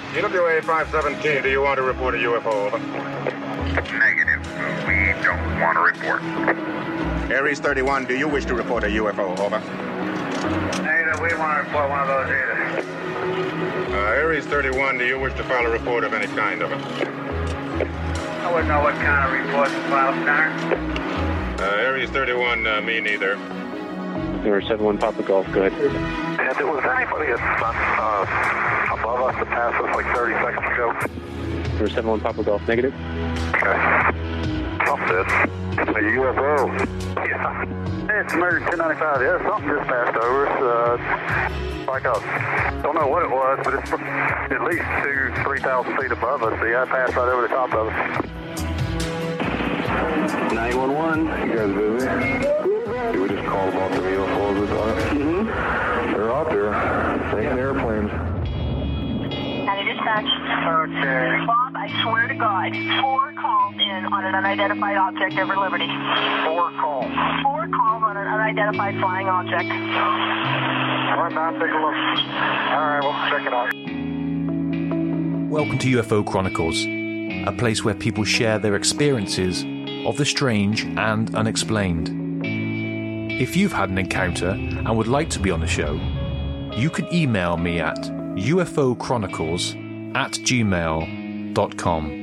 EWA 517, do you want to report a UFO? Over. Negative. We don't want to report. Aries 31, do you wish to report a UFO? Over. Negative. We want to report one of those either. Aries 31, do you wish to file a report of any kind? Over. I wouldn't know what kind of report to file, sir. Aries 31, me neither. 071 Papa Golf, go ahead. And there was anybody above us that passed us like 30 seconds ago? 071 Papa Golf, negative. Okay. Something. It's a UFO. Yeah. It's American 1095. Yeah, something just passed over us. Like don't know what it was, but it's at least 2,000-3,000 feet above us. Yeah, it passed right over the top of us. 911, you guys busy? We just called about the UFOs this time. They're out there, taking airplanes. County Dispatch. Okay. Bob, I swear to God, 4 calls in on an unidentified object over Liberty. 4 calls. 4 calls on an unidentified flying object. All right, now take a look. All right, we'll check it out. Welcome to UFO Chronicles, a place where people share their experiences of the strange and unexplained. If you've had an encounter and would like to be on the show, you can email me at ufochronicles@gmail.com.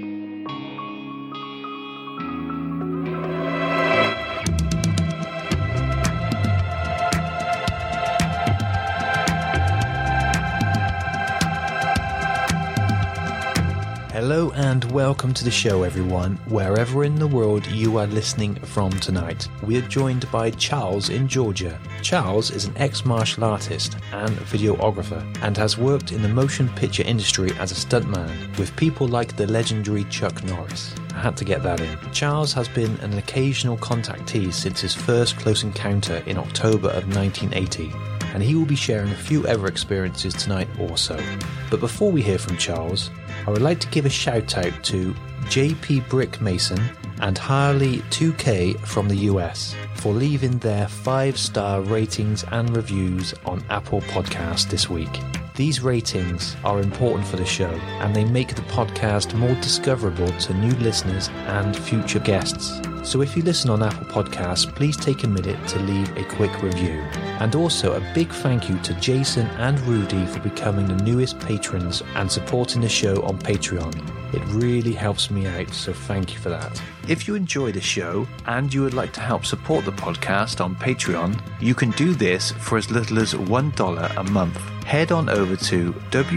Hello and welcome to the show, everyone, wherever in the world you are listening from tonight. We are joined by Charles in Georgia. Charles is an ex-martial artist and videographer and has worked in the motion picture industry as a stuntman with people like the legendary Chuck Norris. I had to get that in. Charles has been an occasional contactee since his first close encounter in October of 1980. And he will be sharing a few other experiences tonight also. But before we hear from Charles, I would like to give a shout out to JP Brick Mason and Harley 2K from the US for leaving their 5-star ratings and reviews on Apple Podcasts this week. These ratings are important for the show and they make the podcast more discoverable to new listeners and future guests. So if you listen on Apple Podcasts, please take a minute to leave a quick review. And also a big thank you to Jason and Rudy for becoming the newest patrons and supporting the show on Patreon. It really helps me out, so thank you for that. If you enjoy the show and you would like to help support the podcast on Patreon, you can do this for as little as $1 a month. Head on over to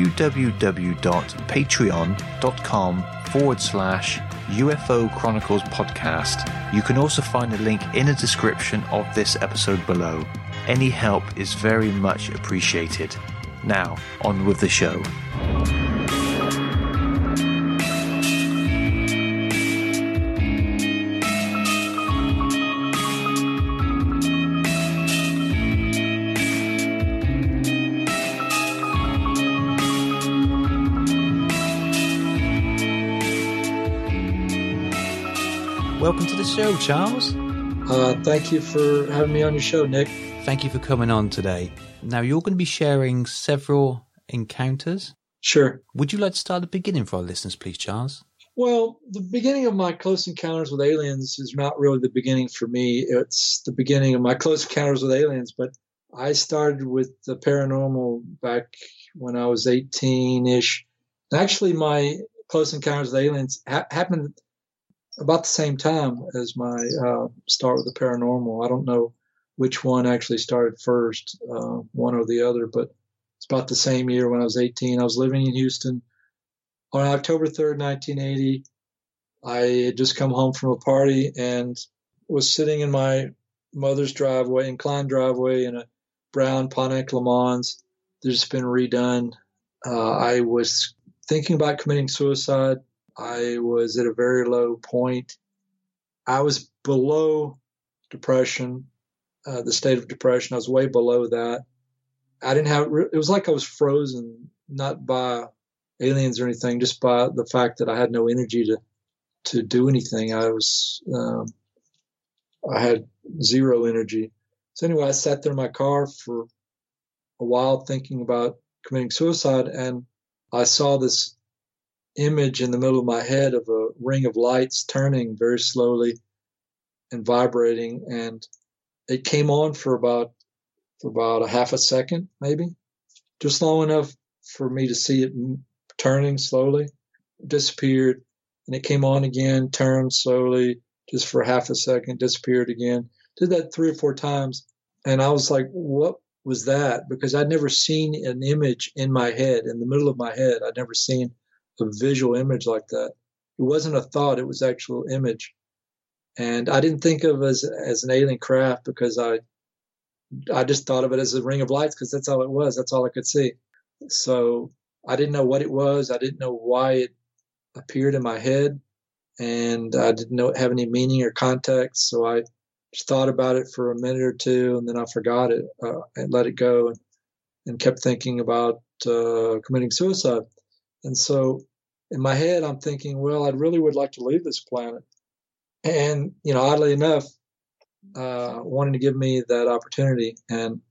www.patreon.com/UFO Chronicles Podcast. You can also find a link in the description of this episode below. Any help is very much appreciated. Now, on with the show. Welcome to the show, Charles. Thank you for having me on your show, Nick. Thank you for coming on today. Now, you're going to be sharing several encounters. Sure. Would you like to start at the beginning for our listeners, please, Charles? Well, the beginning of my close encounters with aliens is not really the beginning for me. It's the beginning of my close encounters with aliens. But I started with the paranormal back when I was 18-ish. Actually, my close encounters with aliens happened about the same time as my start with the paranormal. I don't know which one actually started first, one or the other, but it's about the same year when I was 18. I was living in Houston. On October 3rd, 1980, I had just come home from a party and was sitting in my mother's driveway, inclined driveway, in a brown Pontiac Le Mans that's just been redone. I was thinking about committing suicide. I was at a very low point. I was below depression, the state of depression. I was way below that. I didn't have, it was like I was frozen, not by aliens or anything, just by the fact that I had no energy to do anything. I had zero energy. So anyway, I sat there in my car for a while thinking about committing suicide, and I saw this image in the middle of my head of a ring of lights turning very slowly and vibrating, and it came on for about a half a second, maybe, just long enough for me to see it turning slowly, disappeared, and it came on again, turned slowly, just for half a second, disappeared again. Did that 3 or 4 times, and I was like, what was that? Because I'd never seen an image in my head, in the middle of my head. I'd never seen a visual image like that. It wasn't a thought, it was actual image. And I didn't think of it as an alien craft, because I just thought of it as a ring of lights, because that's all it was. That's all I could see. So I didn't know what it was. I didn't know why it appeared in my head, and I didn't have any meaning or context. So I just thought about it for a minute or two, and then I forgot it and let it go, and kept thinking about committing suicide. And so in my head, I'm thinking, well, I really would like to leave this planet. And, oddly enough, wanting to give me that opportunity, and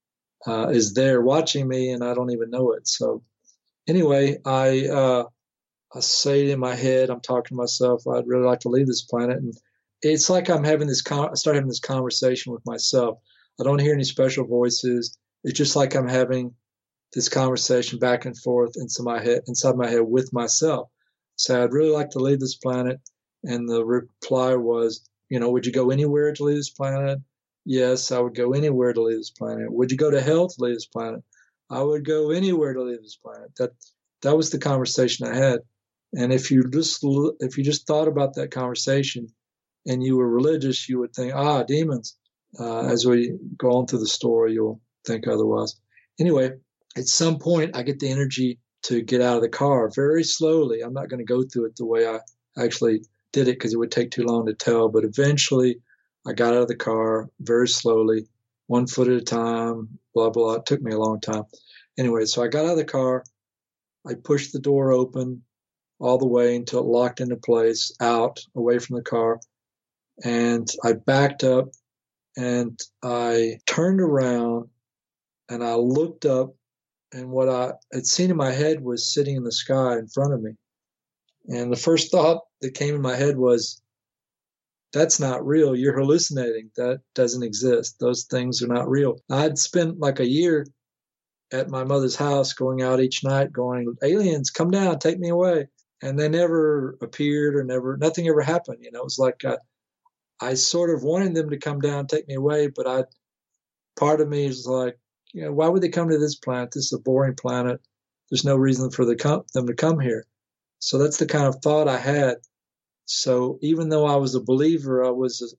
is there watching me, and I don't even know it. So anyway, I say in my head, I'm talking to myself, I'd really like to leave this planet. And it's like I'm having I start having this conversation with myself. I don't hear any special voices. It's just like I'm having this conversation back and forth inside my head with myself. So I'd really like to leave this planet. And the reply was, would you go anywhere to leave this planet? Yes, I would go anywhere to leave this planet. Would you go to hell to leave this planet? I would go anywhere to leave this planet. That was the conversation I had. And if you just thought about that conversation and you were religious, you would think, demons. As we go on through the story, you'll think otherwise. Anyway, at some point, I get the energy to get out of the car very slowly. I'm not going to go through it the way I actually did it, because it would take too long to tell. But eventually, I got out of the car very slowly, 1 foot at a time, blah, blah. It took me a long time. Anyway, so I got out of the car. I pushed the door open all the way until it locked into place, out, away from the car. And I backed up, and I turned around, and I looked up, and what I had seen in my head was sitting in the sky in front of me. And the first thought that came in my head was, that's not real. You're hallucinating. That doesn't exist. Those things are not real. I'd spent like a year at my mother's house, going out each night, going, aliens, come down, take me away. And they never appeared, or nothing ever happened. It was like I sort of wanted them to come down, take me away, but part of me is like, why would they come to this planet? This is a boring planet. There's no reason for them to come here. So that's the kind of thought I had. So even though I was a believer, I was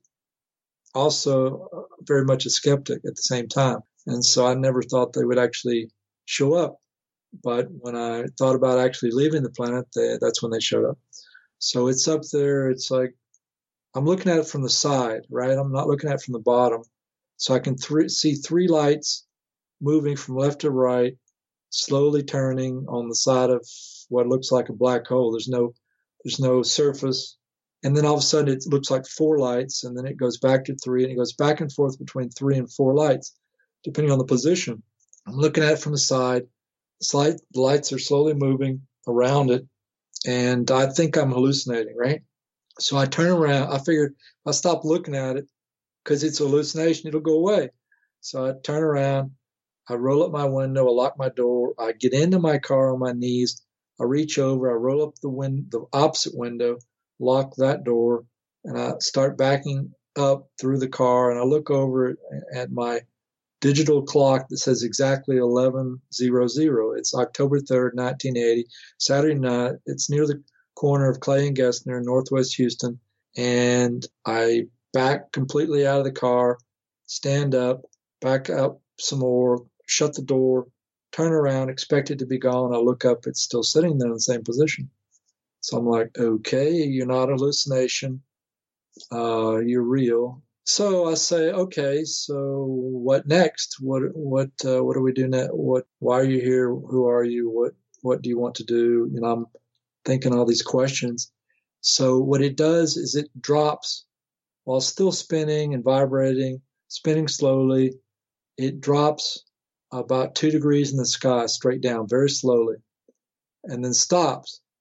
also very much a skeptic at the same time. And so I never thought they would actually show up. But when I thought about actually leaving the planet, that's when they showed up. So it's up there. It's like I'm looking at it from the side, right? I'm not looking at it from the bottom. So I can see 3 lights moving from left to right, slowly turning on the side of what looks like a black hole. There's no surface. And then all of a sudden it looks like 4 lights, and then it goes back to 3, and it goes back and forth between 3 and 4 lights, depending on the position. I'm looking at it from the side. The lights are slowly moving around it, and I think I'm hallucinating, right? So I turn around. I figured if I stop looking at it, because it's a hallucination, it'll go away. So I turn around. I roll up my window. I lock my door. I get into my car on my knees. I reach over. I roll up the opposite window, lock that door, and I start backing up through the car. And I look over at my digital clock that says exactly 11:00. It's October 3rd, 1980, Saturday night. It's near the corner of Clay and Gessner in Northwest Houston. And I back completely out of the car, stand up, back up some more, shut the door, turn around, expect it to be gone. I look up, it's still sitting there in the same position. So I'm like, okay, you're not a hallucination. You're real. So I say, okay, so what next? What do we do next? Why are you here? Who are you? What do you want to do? I'm thinking all these questions. So what it does is it drops while still spinning and vibrating, spinning slowly. It drops about 2 degrees in the sky straight down very slowly, and then stops.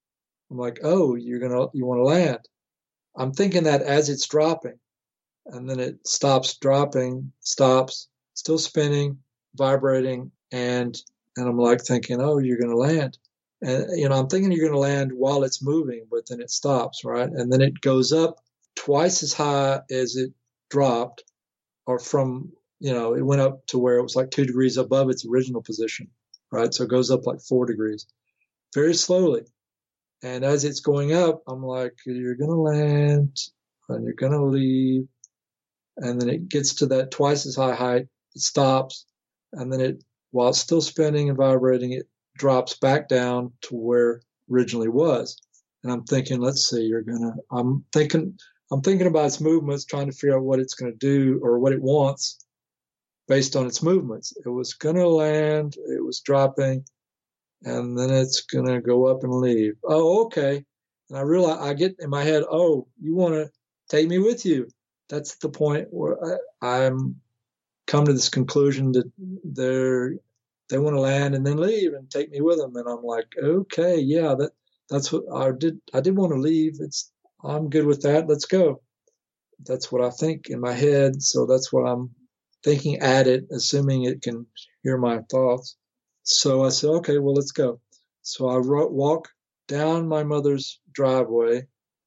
I'm like, oh, you want to land. I'm thinking that as it's dropping, and then it stops dropping, stops, still spinning, vibrating, and I'm like thinking, oh, you're going to land. And, I'm thinking you're going to land while it's moving, but then it stops, right? And then it goes up twice as high as it dropped, or from, it went up to where it was like 2 degrees above its original position, right? So it goes up like 4 degrees, very slowly. And as it's going up, I'm like, you're going to land and you're going to leave. And then it gets to that twice as high height, it stops, and then while it's still spinning and vibrating, it drops back down to where it originally was. And I'm thinking, let's see, I'm thinking about its movements, trying to figure out what it's going to do or what it wants based on its movements. It was going to land, it was dropping, and then it's going to go up and leave. Oh, okay. And I realize, I get in my head, oh, you want to take me with you. That's the point where I'm come to this conclusion that they want to land and then leave and take me with them. And I'm like, okay, yeah, that's what I did. I did want to leave. I'm good with that. Let's go. That's what I think in my head. So that's what I'm thinking at it, assuming it can hear my thoughts. So I said, okay, well, let's go. So I walk down my mother's driveway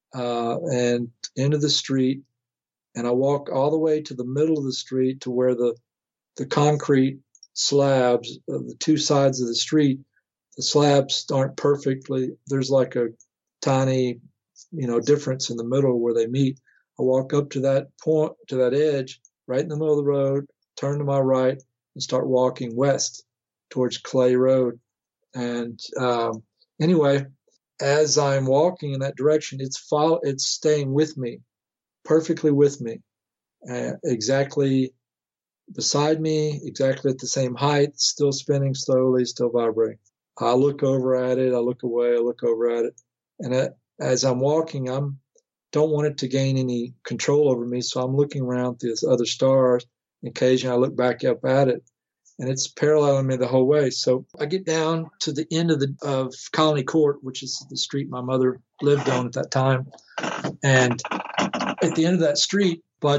and into the street. And I walk all the way to the middle of the street to where the concrete slabs of the two sides of the street, the slabs aren't perfectly, there's like a tiny, difference in the middle where they meet. I walk up to that point, to that edge, right in the middle of the road, turn to my right, and start walking west towards Clay Road. And anyway, as I'm walking in that direction, it's staying with me. Perfectly with me, exactly beside me, exactly at the same height, still spinning slowly, still vibrating. I look over at it, I look away, I look over at it, and as I'm walking, don't want it to gain any control over me, so I'm looking around through the other stars. Occasionally, I look back up at it, and it's paralleling me the whole way. So I get down to the end of Colony Court, which is the street my mother lived on at that time, and at the end of that street,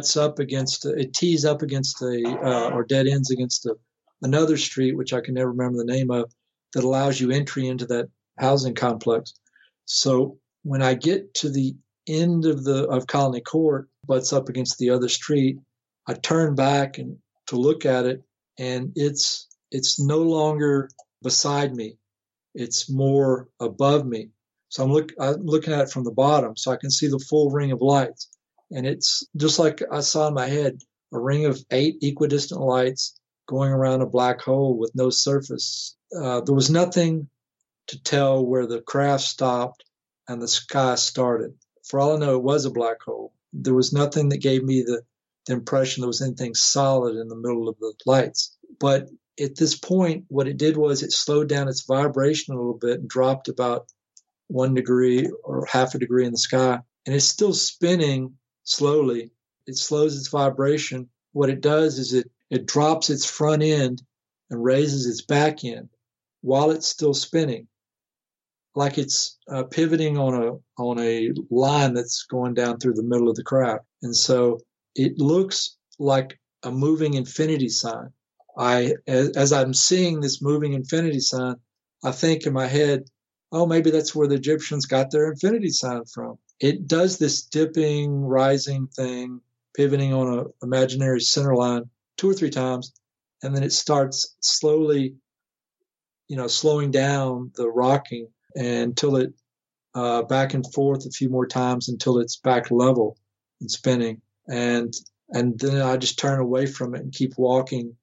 it tees up against or dead ends against another street, which I can never remember the name of, that allows you entry into that housing complex. So when I get to the end of Colony Court, butts up against the other street, I turn back and to look at it, and it's no longer beside me. It's more above me. So I'm looking at it from the bottom, so I can see the full ring of lights. And it's just like I saw in my head, a ring of 8 equidistant lights going around a black hole with no surface. There was nothing to tell where the craft stopped and the sky started. For all I know, it was a black hole. There was nothing that gave me the impression there was anything solid in the middle of the lights. But at this point, what it did was it slowed down its vibration a little bit and dropped about 1 degree or half a degree in the sky. And it's still spinning slowly. It slows its vibration. What it does is it drops its front end and raises its back end while it's still spinning, like it's pivoting on a line that's going down through the middle of the craft. And so it looks like a moving infinity sign. As I'm seeing this moving infinity sign, I think in my head, oh, maybe that's where the Egyptians got their infinity sign from. It does this dipping, rising thing, pivoting on an imaginary center line 2 or 3 times, and then it starts slowly, slowing down the rocking until it back and forth a few more times until it's back level and spinning. And then I just turn away from it and keep walking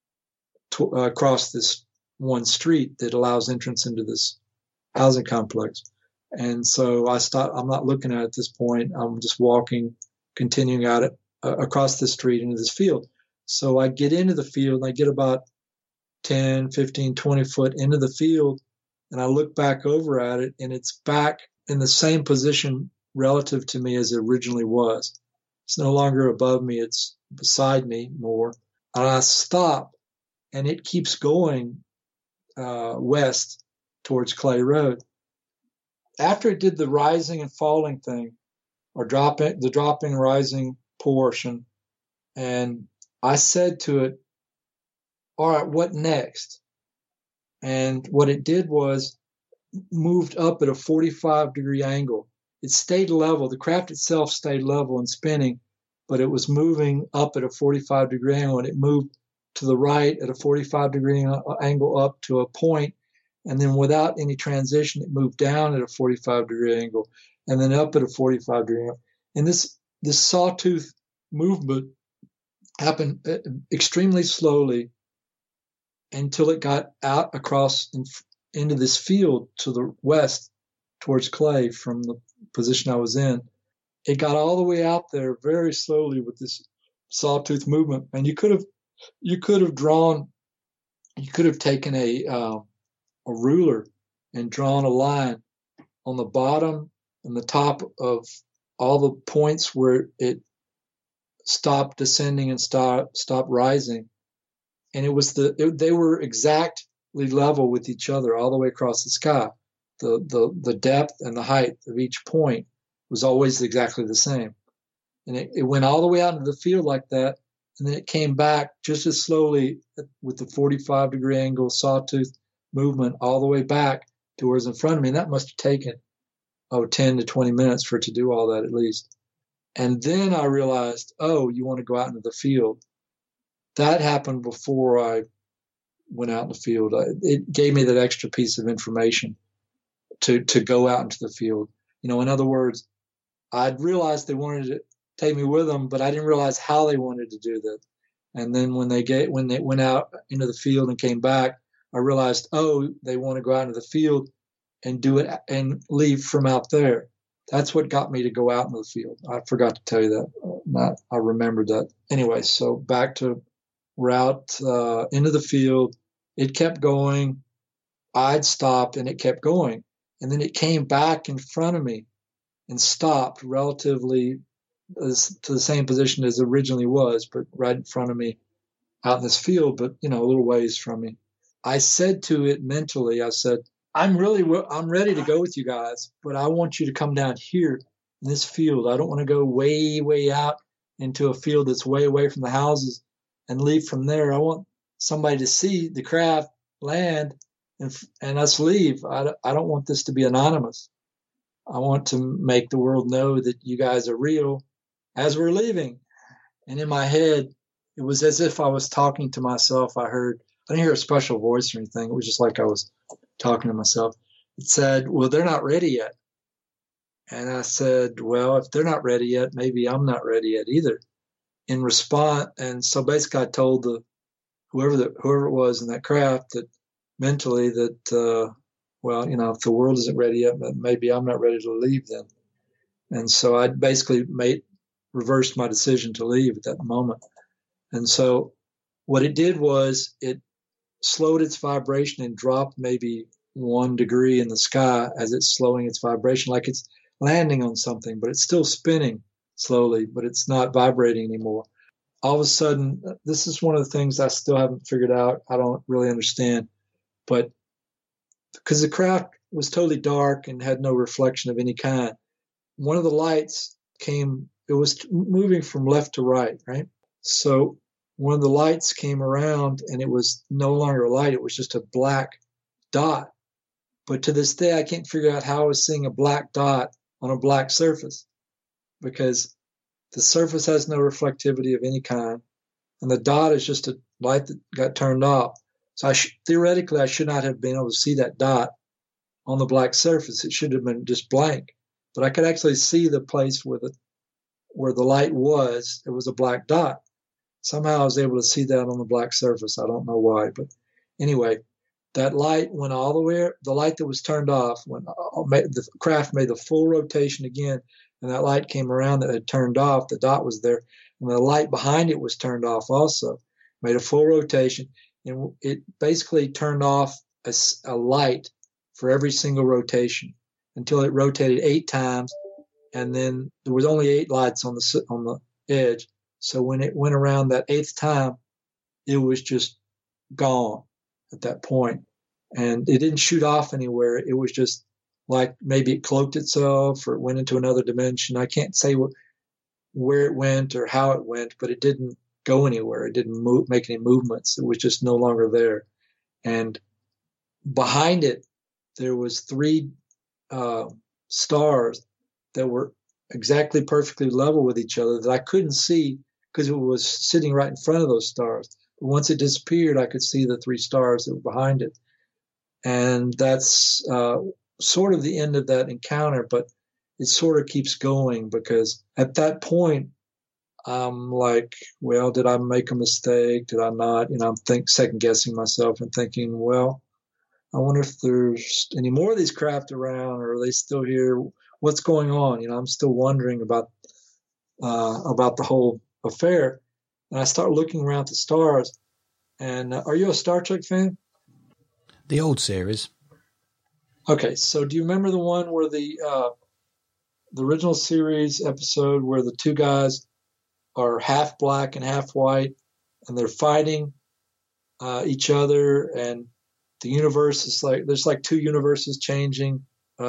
across this one street that allows entrance into this housing complex. And so I stop. I'm not looking at it at this point. I'm just walking, continuing at it across the street into this field. So I get into the field and I get about 10, 15, 20 foot into the field, and I look back over at it, and it's back in the same position relative to me as it originally was. It's no longer above me. It's beside me more. And I stop, and it keeps going west towards Clay Road. after it did the rising and falling thing, or the dropping, rising portion, and I said to it, all right, what next? And what it did was moved up at a 45-degree angle. It stayed level. The craft itself stayed level and spinning, but it was moving up at a 45-degree angle, and it moved to the right at a 45-degree angle up to a point, and then without any transition, it moved down at a 45-degree angle, and then up at a 45-degree angle. And this sawtooth movement happened extremely slowly until it got out across into this field to the west towards Clay from the position I was in. It got all the way out there very slowly with this sawtooth movement. And you could have taken a ruler and drawn a line on the bottom and the top of all the points where it stopped descending and stopped rising. And they were exactly level with each other all the way across the sky. The depth and the height of each point was always exactly the same. And it went all the way out into the field like that, and then it came back just as slowly with the 45-degree angle sawtooth movement all the way back to where it was in front of me. And that must have taken 10 to 20 minutes for it to do all that at least. And then I realized, you want to go out into the field. That happened before I went out in the field. It gave me that extra piece of information to go out into the field. In other words, I'd realized they wanted to take me with them, but I didn't realize how they wanted to do that. And then when they went out into the field and came back, I realized, they want to go out into the field and do it and leave from out there. That's what got me to go out into the field. I forgot to tell you that. I remembered that. Anyway, so back to route into the field. It kept going. I'd stopped and it kept going. And then it came back in front of me and stopped relatively to the same position as it originally was, but right in front of me out in this field, but a little ways from me. I said to it mentally, I said, I'm ready to go with you guys, but I want you to come down here in this field. I don't want to go way, way out into a field that's way away from the houses and leave from there. I want somebody to see the craft land and us leave. I don't want this to be anonymous. I want to make the world know that you guys are real as we're leaving. And in my head, it was as if I was talking to myself. I didn't hear a special voice or anything. It was just like I was talking to myself. It said, well, they're not ready yet. And I said, well, if they're not ready yet, maybe I'm not ready yet either. In response, and so basically I told whoever it was in that craft that mentally that, if the world isn't ready yet, maybe I'm not ready to leave then. And so I basically reversed my decision to leave at that moment. And so what it did was it slowed its vibration and dropped maybe 1 degree in the sky as it's slowing its vibration, like it's landing on something, but it's still spinning slowly, but it's not vibrating anymore. All of a sudden, this is one of the things I still haven't figured out. I don't really understand, but because the craft was totally dark and had no reflection of any kind, one of the lights came, it was moving from left to right? So one of the lights came around and it was no longer a light. It was just a black dot. But to this day, I can't figure out how I was seeing a black dot on a black surface, because the surface has no reflectivity of any kind. And the dot is just a light that got turned off. So theoretically, I should not have been able to see that dot on the black surface. It should have been just blank. But I could actually see the place where the light was. It was a black dot. Somehow I was able to see that on the black surface. I don't know why, but anyway, that light went all the way. The light that was turned off, when the craft made the full rotation again, and that light came around that had turned off. The dot was there, and the light behind it was turned off also. Made a full rotation, and it basically turned off a light for every single rotation until it rotated 8 times, and then there was only 8 lights on the edge. So when it went around that 8th time, it was just gone at that point. And it didn't shoot off anywhere. It was just like maybe it cloaked itself or it went into another dimension. I can't say where it went or how it went, but it didn't go anywhere. It didn't make any movements. It was just no longer there. And behind it, there was 3 stars that were exactly perfectly level with each other that I couldn't see because it was sitting right in front of those stars. But once it disappeared, I could see the 3 stars that were behind it. And that's sort of the end of that encounter, but it sort of keeps going because at that point, I'm like, well, did I make a mistake? Did I not? I'm second guessing myself and thinking, well, I wonder if there's any more of these craft around, or are they still here? What's going on? I'm still wondering about the whole affair. And I start looking around at the stars. And are you a Star Trek fan? The old series. Okay, so do you remember the one where the original series episode where the 2 guys are half black and half white, and they're fighting each other, and the universe is like there's like 2 universes changing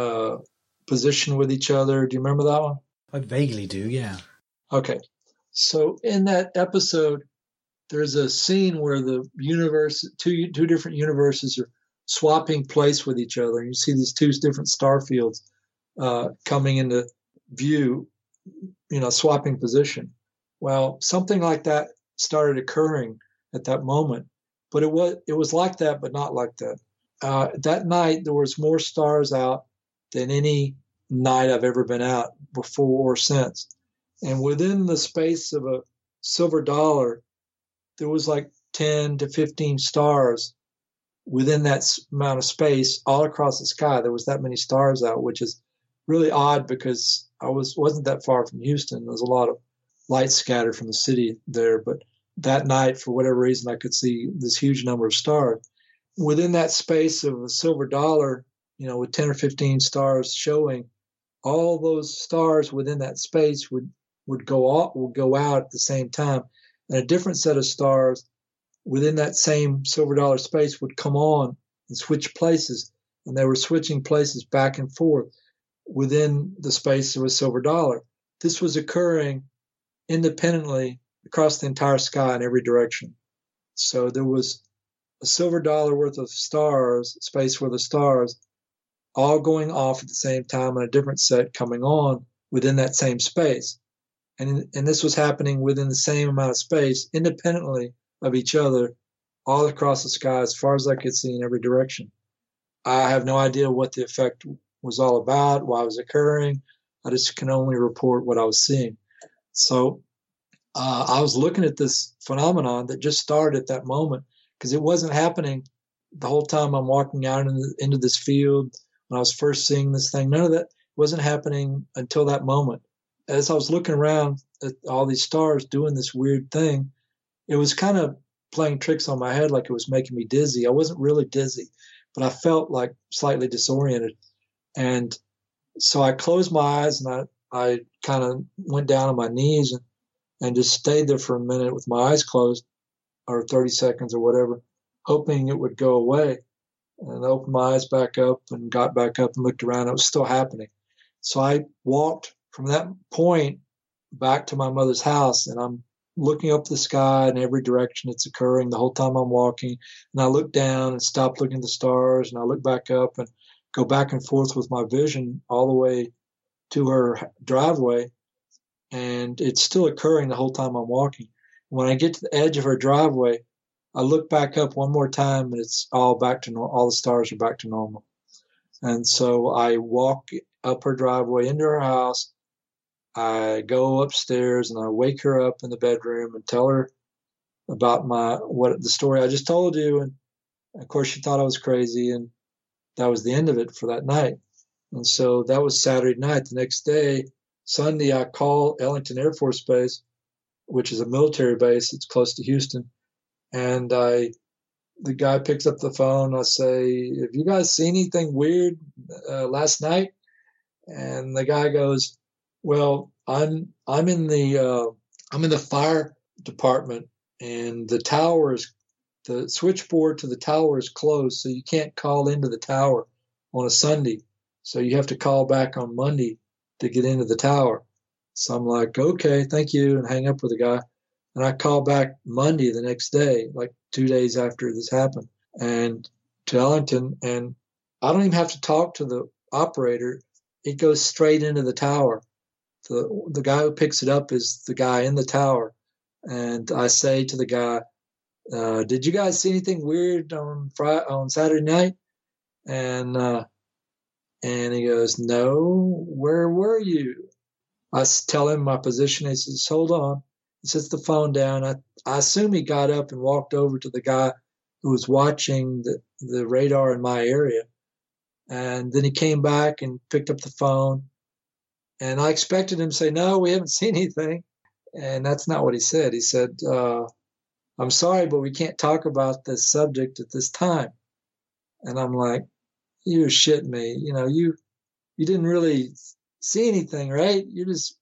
position with each other. Do you remember that one? I vaguely do, yeah. Okay, so in that episode, there's a scene where the universe, two different universes are swapping place with each other, and you see these 2 different star fields coming into view, swapping position. Well, something like that started occurring at that moment, but it was like that, but not like that. That night, there was more stars out than any night I've ever been out before or since. And within the space of a silver dollar, there was like 10 to 15 stars within that amount of space all across the sky. There was that many stars out, which is really odd because I wasn't that far from Houston. There's a lot of light scattered from the city there, but that night, for whatever reason, I could see this huge number of stars. Within that space of a silver dollar, with 10 or 15 stars showing, all those stars within that space would go out at the same time. And a different set of stars within that same silver dollar space would come on and switch places. And they were switching places back and forth within the space of a silver dollar. This was occurring independently across the entire sky in every direction. So there was a silver dollar worth of stars, space worth of stars, all going off at the same time and a different set coming on within that same space. And this was happening within the same amount of space, independently of each other, all across the sky as far as I could see in every direction. I have no idea what the effect was all about, why it was occurring. I just can only report what I was seeing. So I was looking at this phenomenon that just started at that moment because it wasn't happening the whole time I'm walking out into this field when I was first seeing this thing. None of that wasn't happening until that moment. As I was looking around at all these stars doing this weird thing, it was kind of playing tricks on my head like it was making me dizzy. I wasn't really dizzy, but I felt like slightly disoriented. And so I closed my eyes and I kind of went down on my knees and just stayed there for a minute with my eyes closed, or 30 seconds or whatever, hoping it would go away. And I opened my eyes back up and got back up and looked around. It was still happening. So I walked from that point back to my mother's house, and I'm looking up the sky in every direction it's occurring the whole time I'm walking. And I look down and stop looking at the stars, and I look back up and go back and forth with my vision all the way to her driveway. And it's still occurring the whole time I'm walking. When I get to the edge of her driveway, I look back up one more time, and it's all back to normal. All the stars are back to normal. And so I walk up her driveway into her house. I go upstairs and I wake her up in the bedroom and tell her about the story I just told you. And of course, she thought I was crazy, and that was the end of it for that night. And so that was Saturday night. The next day, Sunday, I call Ellington Air Force Base, which is a military base. It's close to Houston. And the guy picks up the phone. I say, "Have you guys seen anything weird last night?" And the guy goes, "Well, I'm in the fire department, and the switchboard to the tower is closed, so you can't call into the tower on a Sunday. So you have to call back on Monday to get into the tower. So I'm like, okay, thank you, and hang up with the guy. And I call back Monday the next day, like 2 days after this happened, and to Ellington, and I don't even have to talk to the operator. It goes straight into the tower. The guy who picks it up is the guy in the tower. And I say to the guy, did you guys see anything weird on Saturday night? And he goes, no, where were you? I tell him my position. He says, hold on. He sets the phone down. I assume he got up and walked over to the guy who was watching the radar in my area. And then he came back and picked up the phone. And I expected him to say, no, we haven't seen anything. And that's not what he said. He said, I'm sorry, but we can't talk about this subject at this time. And I'm like, you're shitting me. You didn't really see anything, right? You're just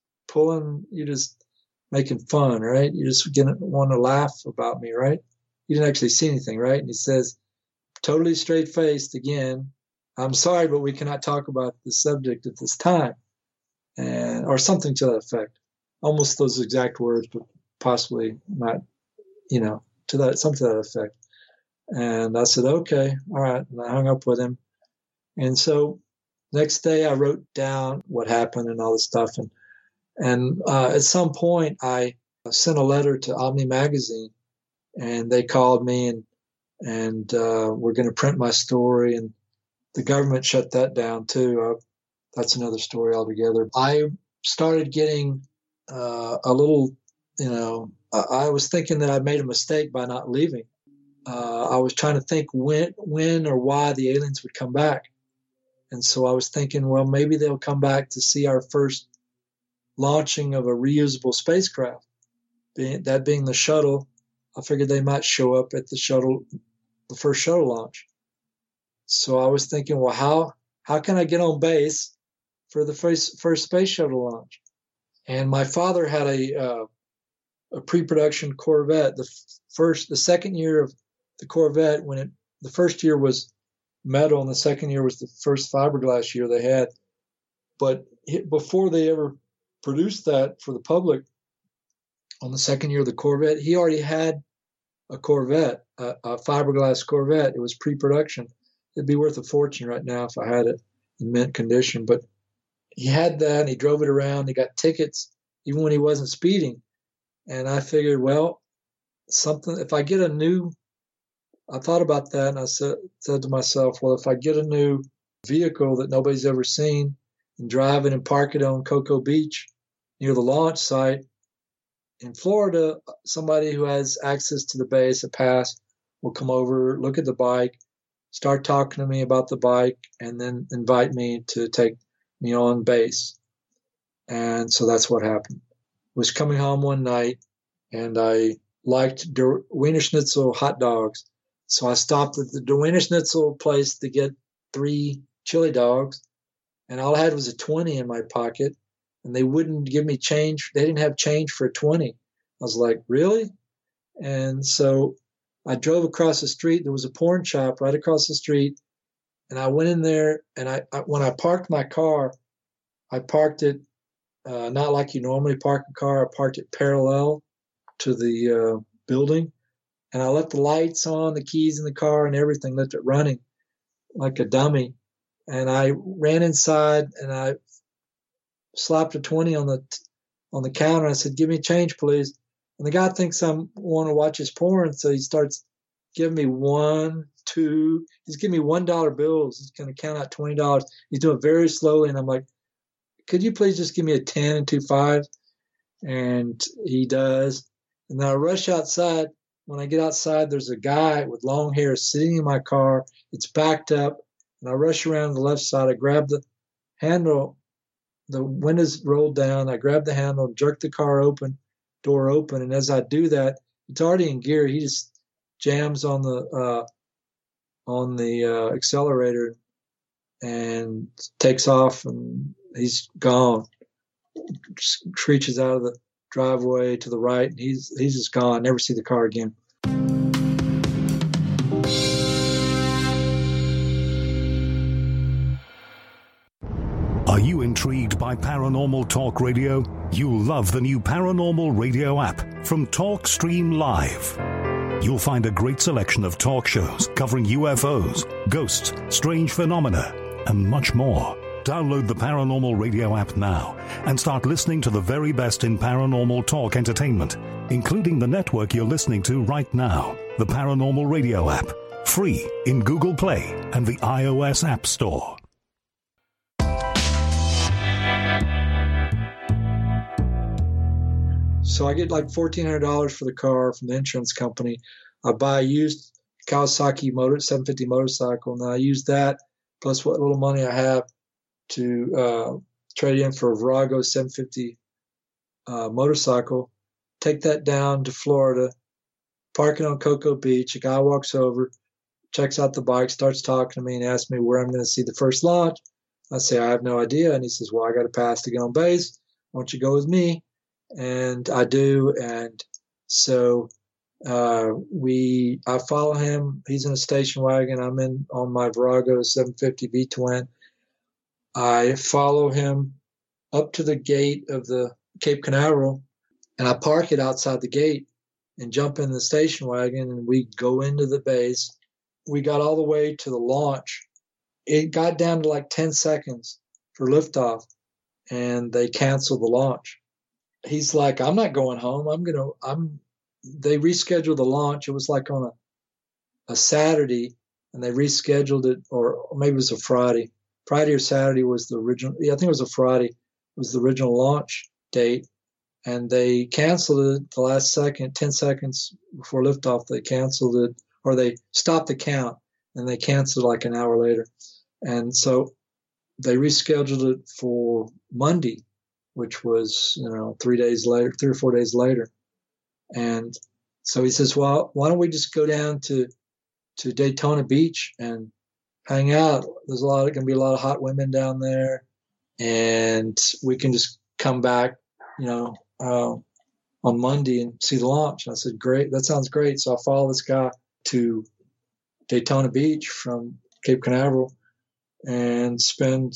making fun, right? You just want to laugh about me, right? You didn't actually see anything, right? And he says, totally straight-faced again, I'm sorry, but we cannot talk about the subject at this time. Or something to that effect. Almost those exact words, but possibly not, something to that effect. And I said, okay, all right. And I hung up with him. And so next day I wrote down what happened and all this stuff. And at some point I sent a letter to Omni Magazine, and they called me and we're going to print my story. And the government shut that down too. That's another story altogether. I started getting a little, I was thinking that I made a mistake by not leaving. I was trying to think when or why the aliens would come back. And so I was thinking, well, maybe they'll come back to see our first launching of a reusable spacecraft. That being the shuttle, I figured they might show up at the first shuttle launch. So I was thinking, well, how can I get on base for the first space shuttle launch? And my father had a pre-production Corvette. The second year of the Corvette, the first year was metal and the second year was the first fiberglass year they had. But before they ever produced that for the public, on the second year of the Corvette, he already had a Corvette, a fiberglass Corvette. It was pre-production. It'd be worth a fortune right now if I had it in mint condition. But he had that, and he drove it around. He got tickets even when he wasn't speeding. And I figured, well, if I get I thought about that, and I said to myself, well, if I get a new vehicle that nobody's ever seen and drive it and park it on Cocoa Beach near the launch site in Florida, somebody who has access to the base, a pass, will come over, look at the bike, start talking to me about the bike, and then invite me to take me on base. And so that's what happened. I was coming home one night, and I liked Wiener Schnitzel hot dogs. So I stopped at the Wiener Schnitzel place to get 3 chili dogs, and all I had was a 20 in my pocket, and they wouldn't give me change. They didn't have change for a 20. I was like, really? And so I drove across the street. There was a porn shop right across the street, and I went in there, and when I parked my car, I parked it not like you normally park a car. I parked it parallel to the building, and I left the lights on, the keys in the car, and everything, left it running like a dummy. And I ran inside, and I slapped a 20 on the counter. I said, "Give me change, please." And the guy thinks I want to watch his porn, so he starts giving me he's giving me $1 bills. He's going to count out $20. He's doing it very slowly, and I'm like, "Could you please just give me a 10 and 2 5s?" And he does. And then I rush outside. When I get outside, there's a guy with long hair sitting in my car. It's backed up, and I rush around to the left side. I grab the handle. The windows rolled down. I grab the handle, jerk the door open, and as I do that, it's already in gear. He just jams on the accelerator and takes off, and he's gone. Screeches out of the driveway to the right, and he's just gone. Never see the car again. Are you intrigued by Paranormal Talk Radio? You'll love the new Paranormal Radio app from TalkStream Live. You'll find a great selection of talk shows covering UFOs, ghosts, strange phenomena, and much more. Download the Paranormal Radio app now and start listening to the very best in paranormal talk entertainment, including the network you're listening to right now, the Paranormal Radio app, free in Google Play and the iOS App Store. So I get like $1,400 for the car from the insurance company. I buy a used Kawasaki 750 motorcycle, and I use that plus what little money I have to trade in for a Virago 750 motorcycle. Take that down to Florida, park it on Cocoa Beach. A guy walks over, checks out the bike, starts talking to me, and asks me where I'm going to see the first launch. I say, I have no idea. And he says, well, I got a pass to get on base. Why don't you go with me? And I do. And so I follow him. He's in a station wagon. I'm on my Virago 750 V-twin. I follow him up to the gate of the Cape Canaveral, and I park it outside the gate and jump in the station wagon, and we go into the base. We got all the way to the launch. It got down to like 10 seconds for liftoff, and they canceled the launch. He's like, I'm not going home. They rescheduled the launch. It was like on a Saturday, and they rescheduled it, or maybe it was a Friday. Friday or Saturday was the original. Yeah, I think it was a Friday. It was the original launch date, and they canceled it the last second, 10 seconds before liftoff. They canceled it, or they stopped the count, and they canceled like an hour later. And so they rescheduled it for Monday, which was 3 or 4 days later. And so he says, well, why don't we just go down to Daytona Beach and hang out? There's going to be a lot of hot women down there, and we can just come back, on Monday and see the launch. And I said, great, that sounds great. So I follow this guy to Daytona Beach from Cape Canaveral and spend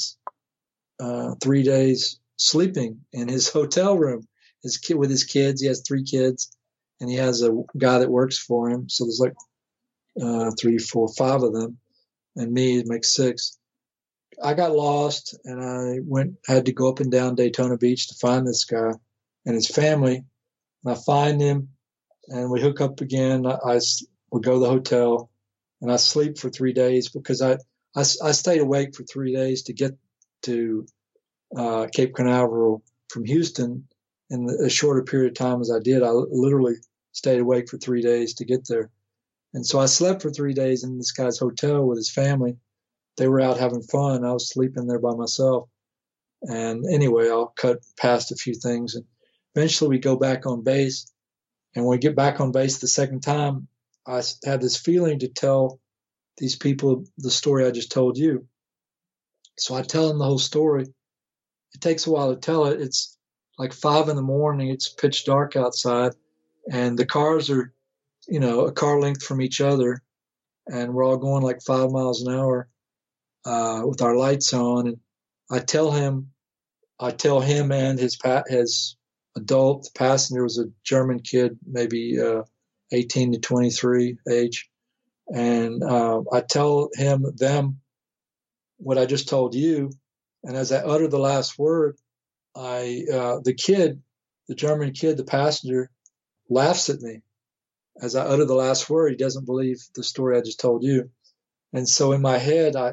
3 days sleeping in his hotel room. With his kids, he has 3 kids, and he has a guy that works for him. So there's like 3, 4, 5 of them. And me, it makes 6. I got lost, and I had to go up and down Daytona Beach to find this guy and his family. And I find him, and we hook up again. We go to the hotel, and I sleep for 3 days because I stayed awake for 3 days to get to Cape Canaveral from Houston in a shorter period of time as I did. I literally stayed awake for 3 days to get there. And so I slept for 3 days in this guy's hotel with his family. They were out having fun. I was sleeping there by myself. And anyway, I'll cut past a few things. And eventually we go back on base. And when we get back on base the second time, I have this feeling to tell these people the story I just told you. So I tell them the whole story. It takes a while to tell it. It's like 5 a.m. It's pitch dark outside. And the cars are a car length from each other, and we're all going like 5 miles an hour with our lights on. And I tell him and his adult passenger was a German kid, maybe 18 to 23 age, and I tell them what I just told you. And as I utter the last word, the German kid, the passenger, laughs at me. As I utter the last word, he doesn't believe the story I just told you. And so in my head, I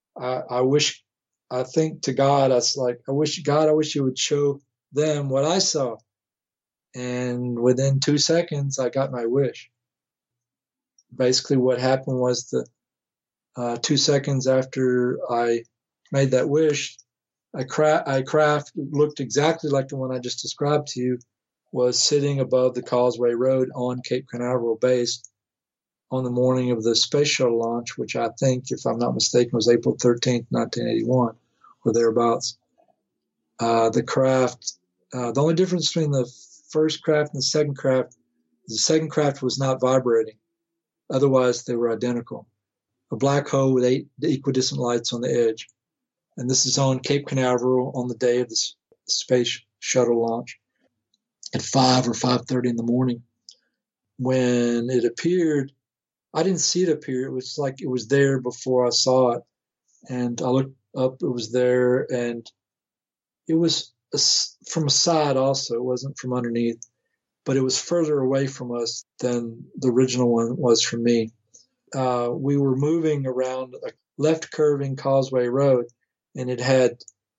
think to God, I was like, I wish you would show them what I saw. And within 2 seconds, I got my wish. Basically what happened was that 2 seconds after I made that wish, a craft looked exactly like the one I just described to you, was sitting above the Causeway Road on Cape Canaveral base on the morning of the space shuttle launch, which I think, if I'm not mistaken, was April 13th, 1981, or thereabouts. The craft, the only difference between the first craft and the second craft was not vibrating. Otherwise, they were identical. A black hole with 8 equidistant lights on the edge. And this is on Cape Canaveral on the day of the space shuttle launch at 5 or 5:30 in the morning. When it appeared, I didn't see it appear. It was like it was there before I saw it. And I looked up, it was there, and it was from a side also. It wasn't from underneath, but it was further away from us than the original one was from me. We were moving around a left curving causeway road, and it had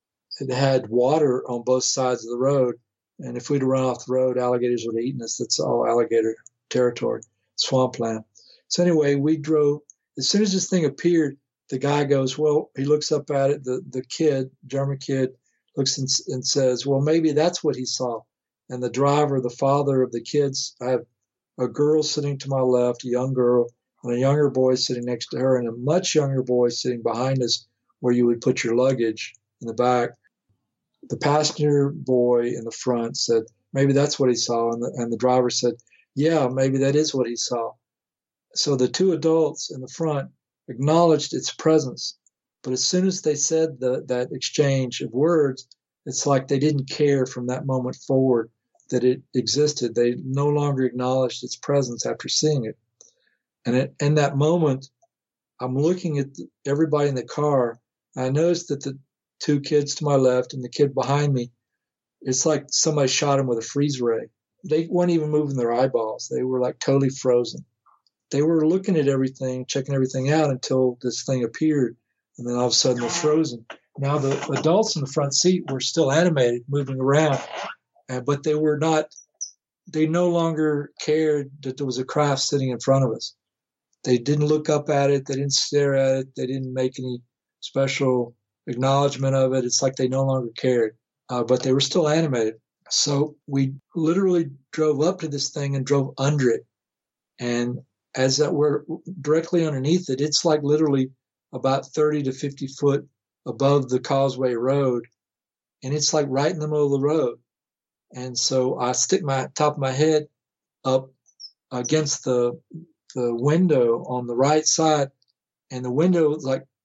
water on both sides of the road. And if we'd run off the road, alligators would have eaten us. That's all alligator territory, swampland. So anyway, we drove. As soon as this thing appeared, the guy goes, well, he looks up at it. The kid, German kid, looks and says, well, maybe that's what he saw. And the driver, the father of the kids, I have a girl sitting to my left, a young girl, and a younger boy sitting next to her, and a much younger boy sitting behind us where you would put your luggage in the back. The passenger boy in the front said, maybe that's what he saw. And the driver said, yeah, maybe that is what he saw. So the two adults in the front acknowledged its presence. But as soon as they said that exchange of words, it's like they didn't care from that moment forward that it existed. They no longer acknowledged its presence after seeing it. And in that moment, I'm looking at everybody in the car. I noticed that the two kids to my left and the kid behind me, it's like somebody shot them with a freeze ray. They weren't even moving their eyeballs. They were like totally frozen. They were looking at everything, checking everything out until this thing appeared. And then all of a sudden they're frozen. Now the adults in the front seat were still animated, moving around, but they were not, they no longer cared that there was a craft sitting in front of us. They didn't look up at it. They didn't stare at it. They didn't make any special acknowledgement of it. It's like they no longer cared, but they were still animated. So we literally drove up to this thing and drove under it. And as that we're directly underneath it, it's like literally about 30 to 50 foot above the causeway road. And it's like right in the middle of the road. And so I stick my top of my head up against the window on the right side, and the window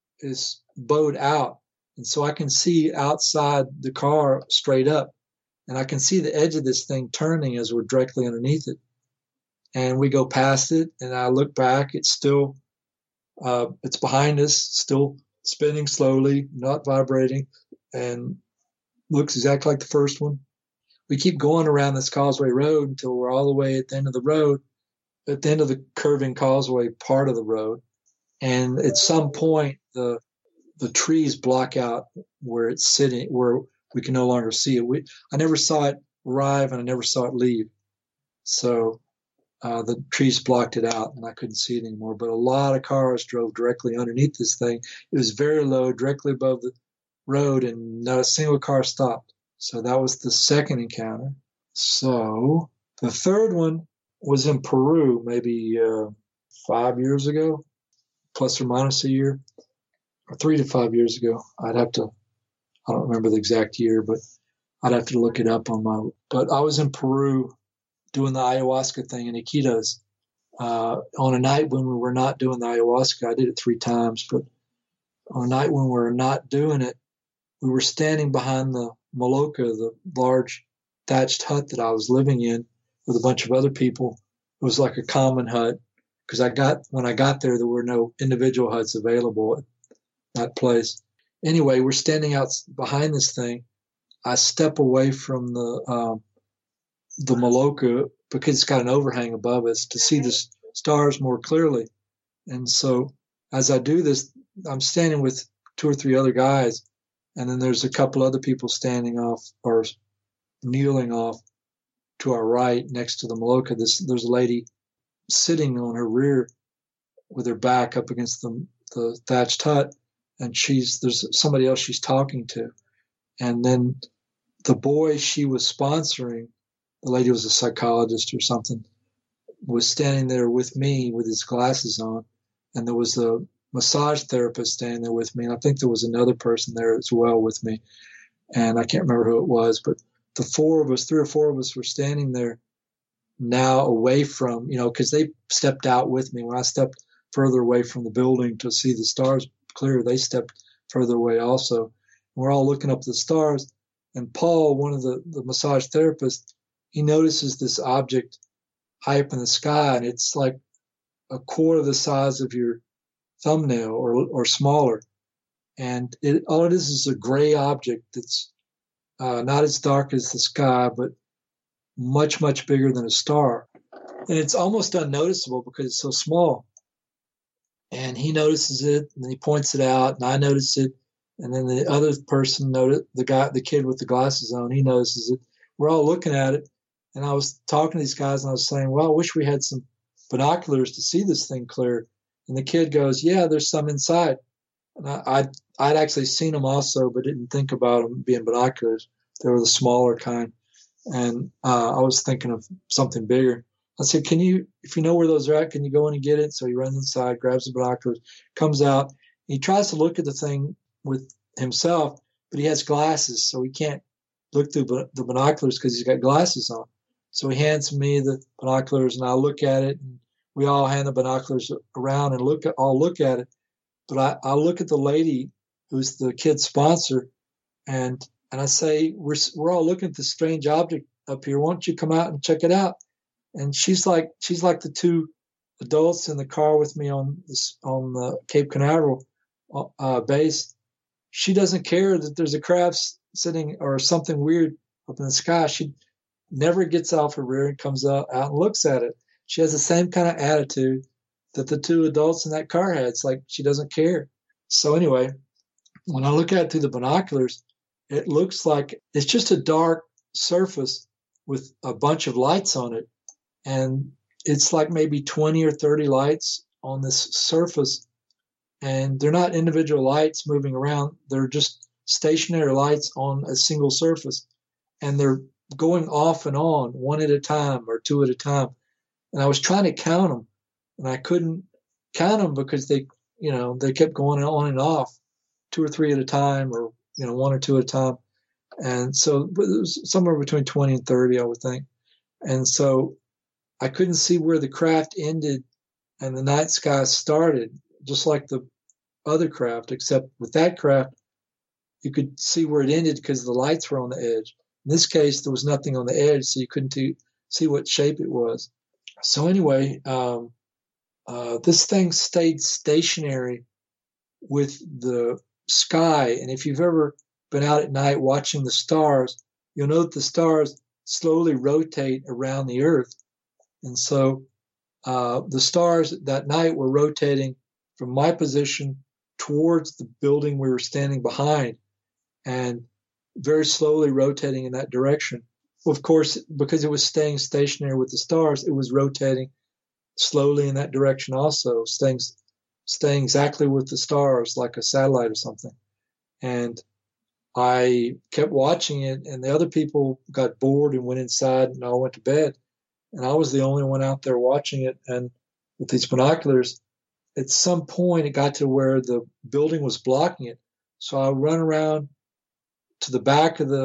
is bowed out. And so I can see outside the car straight up, and I can see the edge of this thing turning as we're directly underneath it. And we go past it, and I look back. It's still, it's behind us, still spinning slowly, not vibrating, and looks exactly like the first one. We keep going around this causeway road until we're all the way at the end of the road, at the end of the curving causeway part of the road. And at some point, the trees block out where it's sitting, where we can no longer see it. I never saw it arrive, and I never saw it leave. So the trees blocked it out, and I couldn't see it anymore. But a lot of cars drove directly underneath this thing. It was very low, directly above the road, and not a single car stopped. So that was the second encounter. So the third one was in Peru, maybe 5 years ago, plus or minus a year, or 3 to 5 years ago. I don't remember the exact year, but I'd have to look it up but I was in Peru doing the ayahuasca thing in Iquitos on a night when we were not doing the ayahuasca. I did it 3 times, but on a night when we were not doing it, we were standing behind the Maloka, the large thatched hut that I was living in with a bunch of other people. It was like a common hut because when I got there were no individual huts available at that place. Anyway, we're standing out behind this thing. I step away from the Maloka because it's got an overhang above us to see the stars more clearly. And so as I do this, I'm standing with 2 or 3 other guys, and then there's a couple other people standing off or kneeling off to our right next to the Maloka. There's a lady sitting on her rear with her back up against the thatched hut, and there's somebody else she's talking to. And then the boy she was sponsoring, the lady was a psychologist or something, was standing there with me with his glasses on, and there was a massage therapist standing there with me, and I think there was another person there as well with me, and I can't remember who it was, but the 3 or 4 of us were standing there now away from, because they stepped out with me. When I stepped further away from the building to see the stars clear, they stepped further away also. We're all looking up at the stars. And Paul, one of the massage therapists, he notices this object high up in the sky, and it's like a quarter the size of your thumbnail or smaller. And all it is a gray object that's not as dark as the sky, but much, much bigger than a star. And it's almost unnoticeable because it's so small. And he notices it, and he points it out, and I notice it. And then the other person noticed, the kid with the glasses on, he notices it. We're all looking at it. And I was talking to these guys, and I was saying, well, I wish we had some binoculars to see this thing clear. And the kid goes, yeah, there's some inside. And I'd actually seen them also, but didn't think about them being binoculars. They were the smaller kind. And I was thinking of something bigger. I said, if you know where those are at, can you go in and get it? So he runs inside, grabs the binoculars, comes out. He tries to look at the thing with himself, but he has glasses, so he can't look through the binoculars because he's got glasses on. So he hands me the binoculars, and I look at it, and we all hand the binoculars around and all look at it. But I look at the lady who's the kid's sponsor, and I say, we're all looking at this strange object up here. Why don't you come out and check it out? And she's like the two adults in the car with me on the Cape Canaveral base. She doesn't care that there's a craft sitting or something weird up in the sky. She never gets off her rear and comes out and looks at it. She has the same kind of attitude that the two adults in that car had. It's like she doesn't care. So anyway, when I look at it through the binoculars, it looks like it's just a dark surface with a bunch of lights on it. And it's like maybe 20 or 30 lights on this surface. And they're not individual lights moving around. They're just stationary lights on a single surface. And they're going off and on, one at a time or two at a time. And I was trying to count them, and I couldn't count them because they kept going on and off, two or three at a time, or one or two at a time. And so it was somewhere between 20 and 30, I would think. And so I couldn't see where the craft ended and the night sky started, just like the other craft, except with that craft, you could see where it ended because the lights were on the edge. In this case, there was nothing on the edge, so you couldn't see what shape it was. So anyway, this thing stayed stationary with the sky. And if you've ever been out at night watching the stars, you'll note the stars slowly rotate around the Earth. And so the stars that night were rotating from my position towards the building we were standing behind, and very slowly rotating in that direction. Well, of course, because it was staying stationary with the stars, it was rotating slowly in that direction also, staying exactly with the stars like a satellite or something. And I kept watching it, and the other people got bored and went inside and all went to bed. And I was the only one out there watching it. And with these binoculars, at some point it got to where the building was blocking it. So I run around to the back of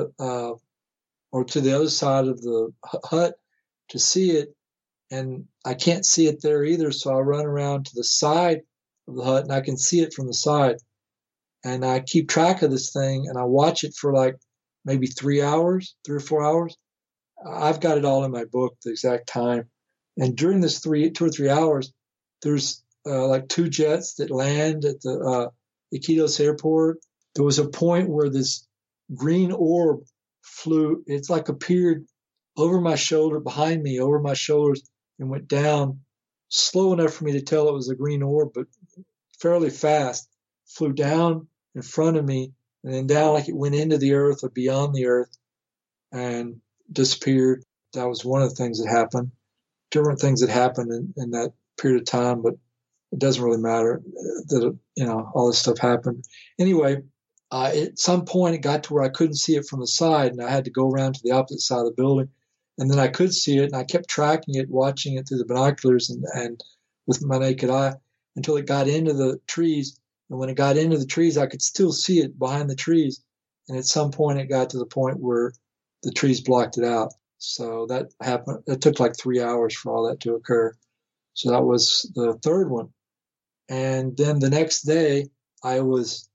or to the other side of the hut to see it. And I can't see it there either. So I run around to the side of the hut, and I can see it from the side. And I keep track of this thing, and I watch it for like maybe 3 or 4 hours. I've got it all in my book, the exact time. And during this 2 or 3 hours, there's like two jets that land at the Iquitos airport. There was a point where this green orb flew. It's like appeared over my shoulder, behind me, over my shoulders, and went down slow enough for me to tell it was a green orb, but fairly fast. Flew down in front of me, and then down like it went into the Earth or beyond the Earth and disappeared. That was one of the things that happened. Different things that happened in that period of time, but it doesn't really matter that, all this stuff happened. Anyway, at some point it got to where I couldn't see it from the side, and I had to go around to the opposite side of the building. And then I could see it, and I kept tracking it, watching it through the binoculars and with my naked eye until it got into the trees. And when it got into the trees, I could still see it behind the trees. And at some point, it got to the point where the trees blocked it out. So that happened. It took like 3 hours for all that to occur. So that was the third one. And then the next day, I was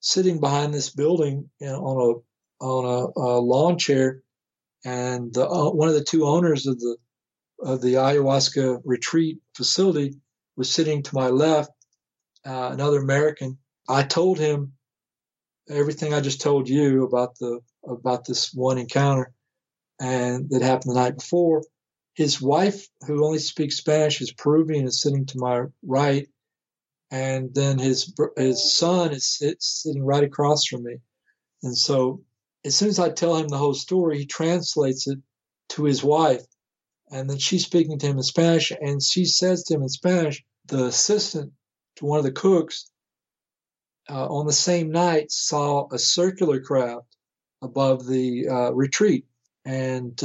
sitting behind this building on a lawn chair, and one of the two owners of the ayahuasca retreat facility was sitting to my left, another American. I told him everything I just told you about this one encounter and that happened the night before. His wife, who only speaks Spanish, is Peruvian, is sitting to my right, and then his son is sitting right across from me. And so as soon as I tell him the whole story, he translates it to his wife, and then she's speaking to him in Spanish, and she says to him in Spanish, the assistant to one of the cooks on the same night saw a circular craft above the retreat, and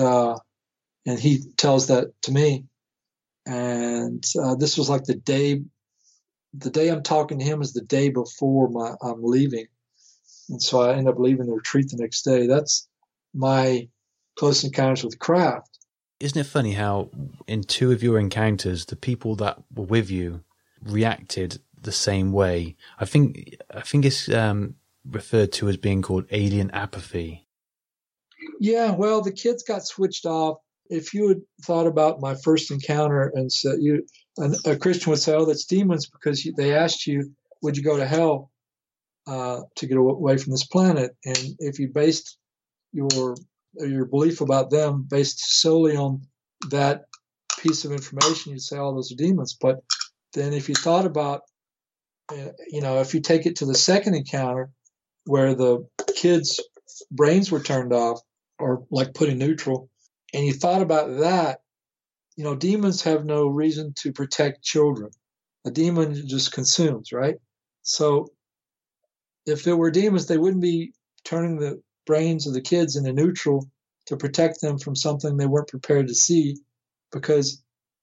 he tells that to me. And this was like the day I'm talking to him is the day before I'm leaving. And so I end up leaving the retreat the next day. That's my close encounters with craft. Isn't it funny how in two of your encounters, the people that were with you reacted the same way? I think it's referred to as being called alien apathy. Yeah, well, the kids got switched off. If you had thought about my first encounter and said a Christian would say, "Oh, that's demons," because they asked you, "Would you go to hell to get away from this planet?" And if you based your belief about them based solely on that piece of information, you'd say, "Oh, those are demons." But then if you thought about, if you take it to the second encounter where the kids' brains were turned off or like put in neutral, and you thought about that, demons have no reason to protect children. A demon just consumes, right? So if there were demons, they wouldn't be turning the brains of the kids into neutral to protect them from something they weren't prepared to see, because,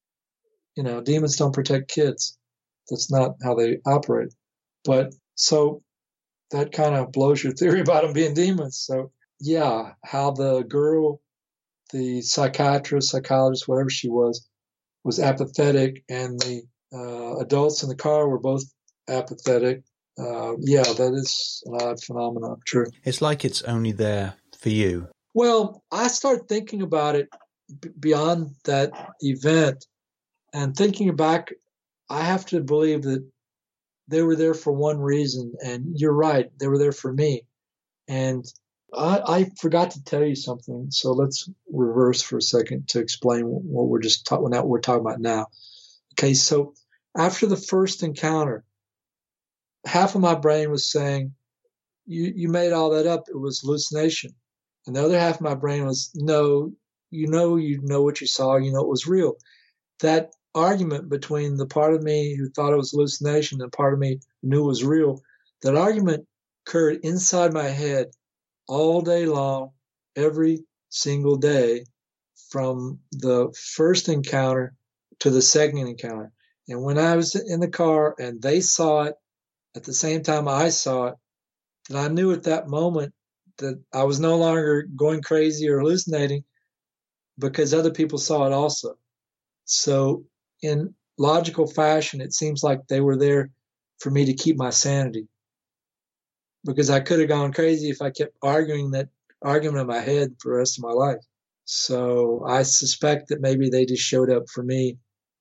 demons don't protect kids. That's not how they operate. But so that kind of blows your theory about them being demons. So yeah, how the girl, the psychiatrist, psychologist, whatever she was apathetic, and the adults in the car were both apathetic. That is an odd phenomenon. True. It's like it's only there for you. Well, I started thinking about it beyond that event, and thinking back, I have to believe that they were there for one reason, and you're right, they were there for me. And I forgot to tell you something, so let's reverse for a second to explain what we're talking about now. Okay, so after the first encounter, half of my brain was saying, you made all that up, it was hallucination. And the other half of my brain was, no, you know what you saw, it was real. That argument between the part of me who thought it was hallucination and part of me who knew it was real, that argument occurred inside my head all day long, every single day, from the first encounter to the second encounter. And when I was in the car and they saw it at the same time I saw it, then I knew at that moment that I was no longer going crazy or hallucinating, because other people saw it also. So in logical fashion, it seems like they were there for me to keep my sanity, because I could have gone crazy if I kept arguing that argument in my head for the rest of my life. So I suspect that maybe they just showed up for me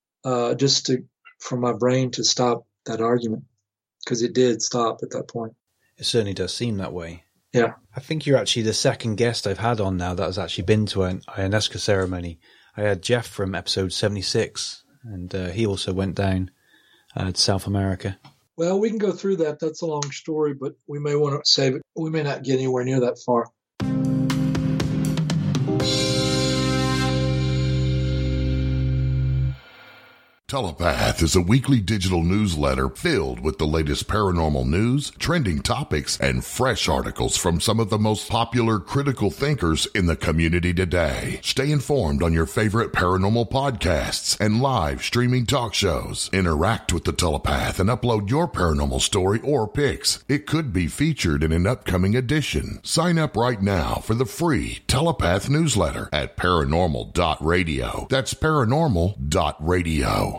for my brain to stop that argument, because it did stop at that point. It certainly does seem that way. Yeah. I think you're actually the second guest I've had on now that has actually been to an ayahuasca ceremony. I had Jeff from episode 76, and he also went down to South America. Well, we can go through that. That's a long story, but we may want to save it. We may not get anywhere near that far. Telepath is a weekly digital newsletter filled with the latest paranormal news, trending topics, and fresh articles from some of the most popular critical thinkers in the community today. Stay informed on your favorite paranormal podcasts and live streaming talk shows. Interact with the Telepath and upload your paranormal story or pics. It could be featured in an upcoming edition. Sign up right now for the free Telepath newsletter at paranormal.radio. That's paranormal.radio.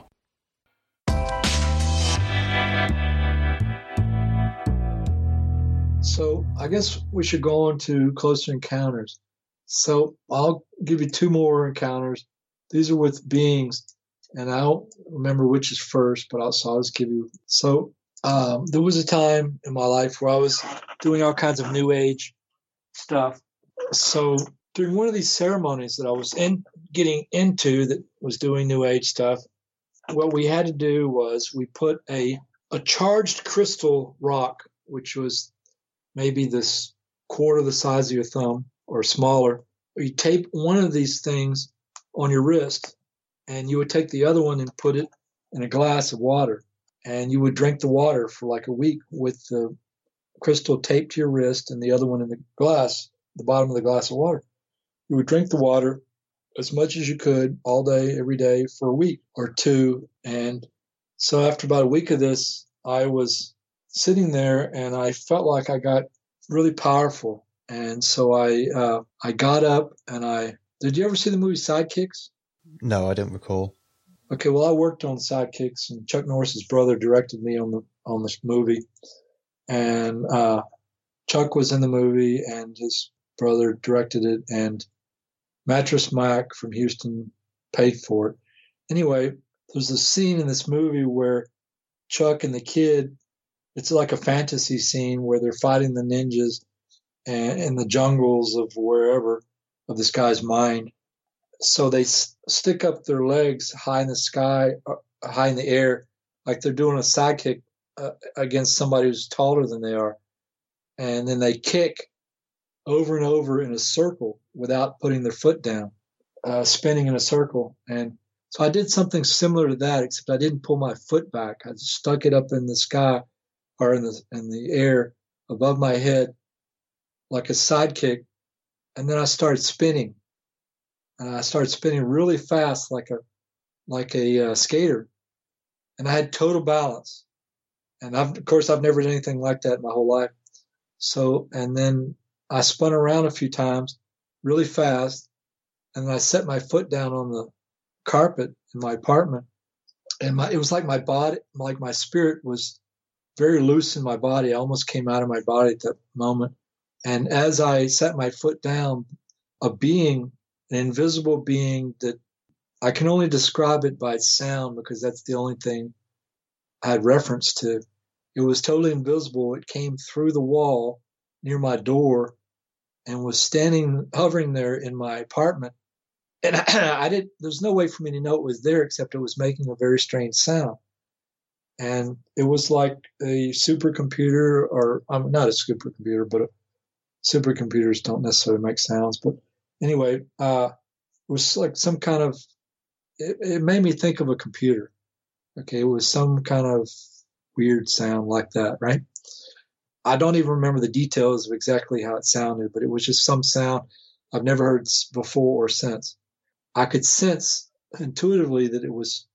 So I guess we should go on to closer encounters. So I'll give you 2 more encounters. These are with beings, and I don't remember which is first, but I'll just give you. So there was a time in my life where I was doing all kinds of New Age stuff. So during one of these ceremonies that I was getting into that was doing New Age stuff, what we had to do was we put a charged crystal rock, which was maybe this quarter the size of your thumb or smaller. You tape one of these things on your wrist, and you would take the other one and put it in a glass of water, and you would drink the water for like a week with the crystal taped to your wrist and the other one in the glass, the bottom of the glass of water. You would drink the water as much as you could all day, every day for a week or 2. And so after about a week of this, I was sitting there and I felt like I got really powerful. And so I got up and did you ever see the movie Sidekicks? No, I don't recall. Okay, well, I worked on Sidekicks, and Chuck Norris's brother directed me on this movie. And Chuck was in the movie, and his brother directed it, and Mattress Mac from Houston paid for it. Anyway, there's a scene in this movie where Chuck and the kid, it's like a fantasy scene where they're fighting the ninjas in the jungles of wherever, of this guy's mind. So they stick up their legs high in the sky, high in the air, like they're doing a sidekick against somebody who's taller than they are. And then they kick over and over in a circle without putting their foot down, spinning in a circle. And so I did something similar to that, except I didn't pull my foot back. I just stuck it up in the sky or in the air above my head like a sidekick. And then I started spinning. And I started spinning really fast like a skater. And I had total balance. And of course, I've never done anything like that in my whole life. So, and then I spun around a few times really fast. And then I set my foot down on the carpet in my apartment. And it was like my body, like my spirit was very loose in my body. I almost came out of my body at that moment. And as I set my foot down, a being, an invisible being that I can only describe it by sound because that's the only thing I had reference to. It was totally invisible. It came through the wall near my door and was hovering there in my apartment. And there's no way for me to know it was there except it was making a very strange sound. And it was like a supercomputer, or not a supercomputer, but supercomputers don't necessarily make sounds. But anyway, it was like some kind of, it made me think of a computer. Okay, it was some kind of weird sound like that, right? I don't even remember the details of exactly how it sounded, but it was just some sound I've never heard before or since. I could sense intuitively that it was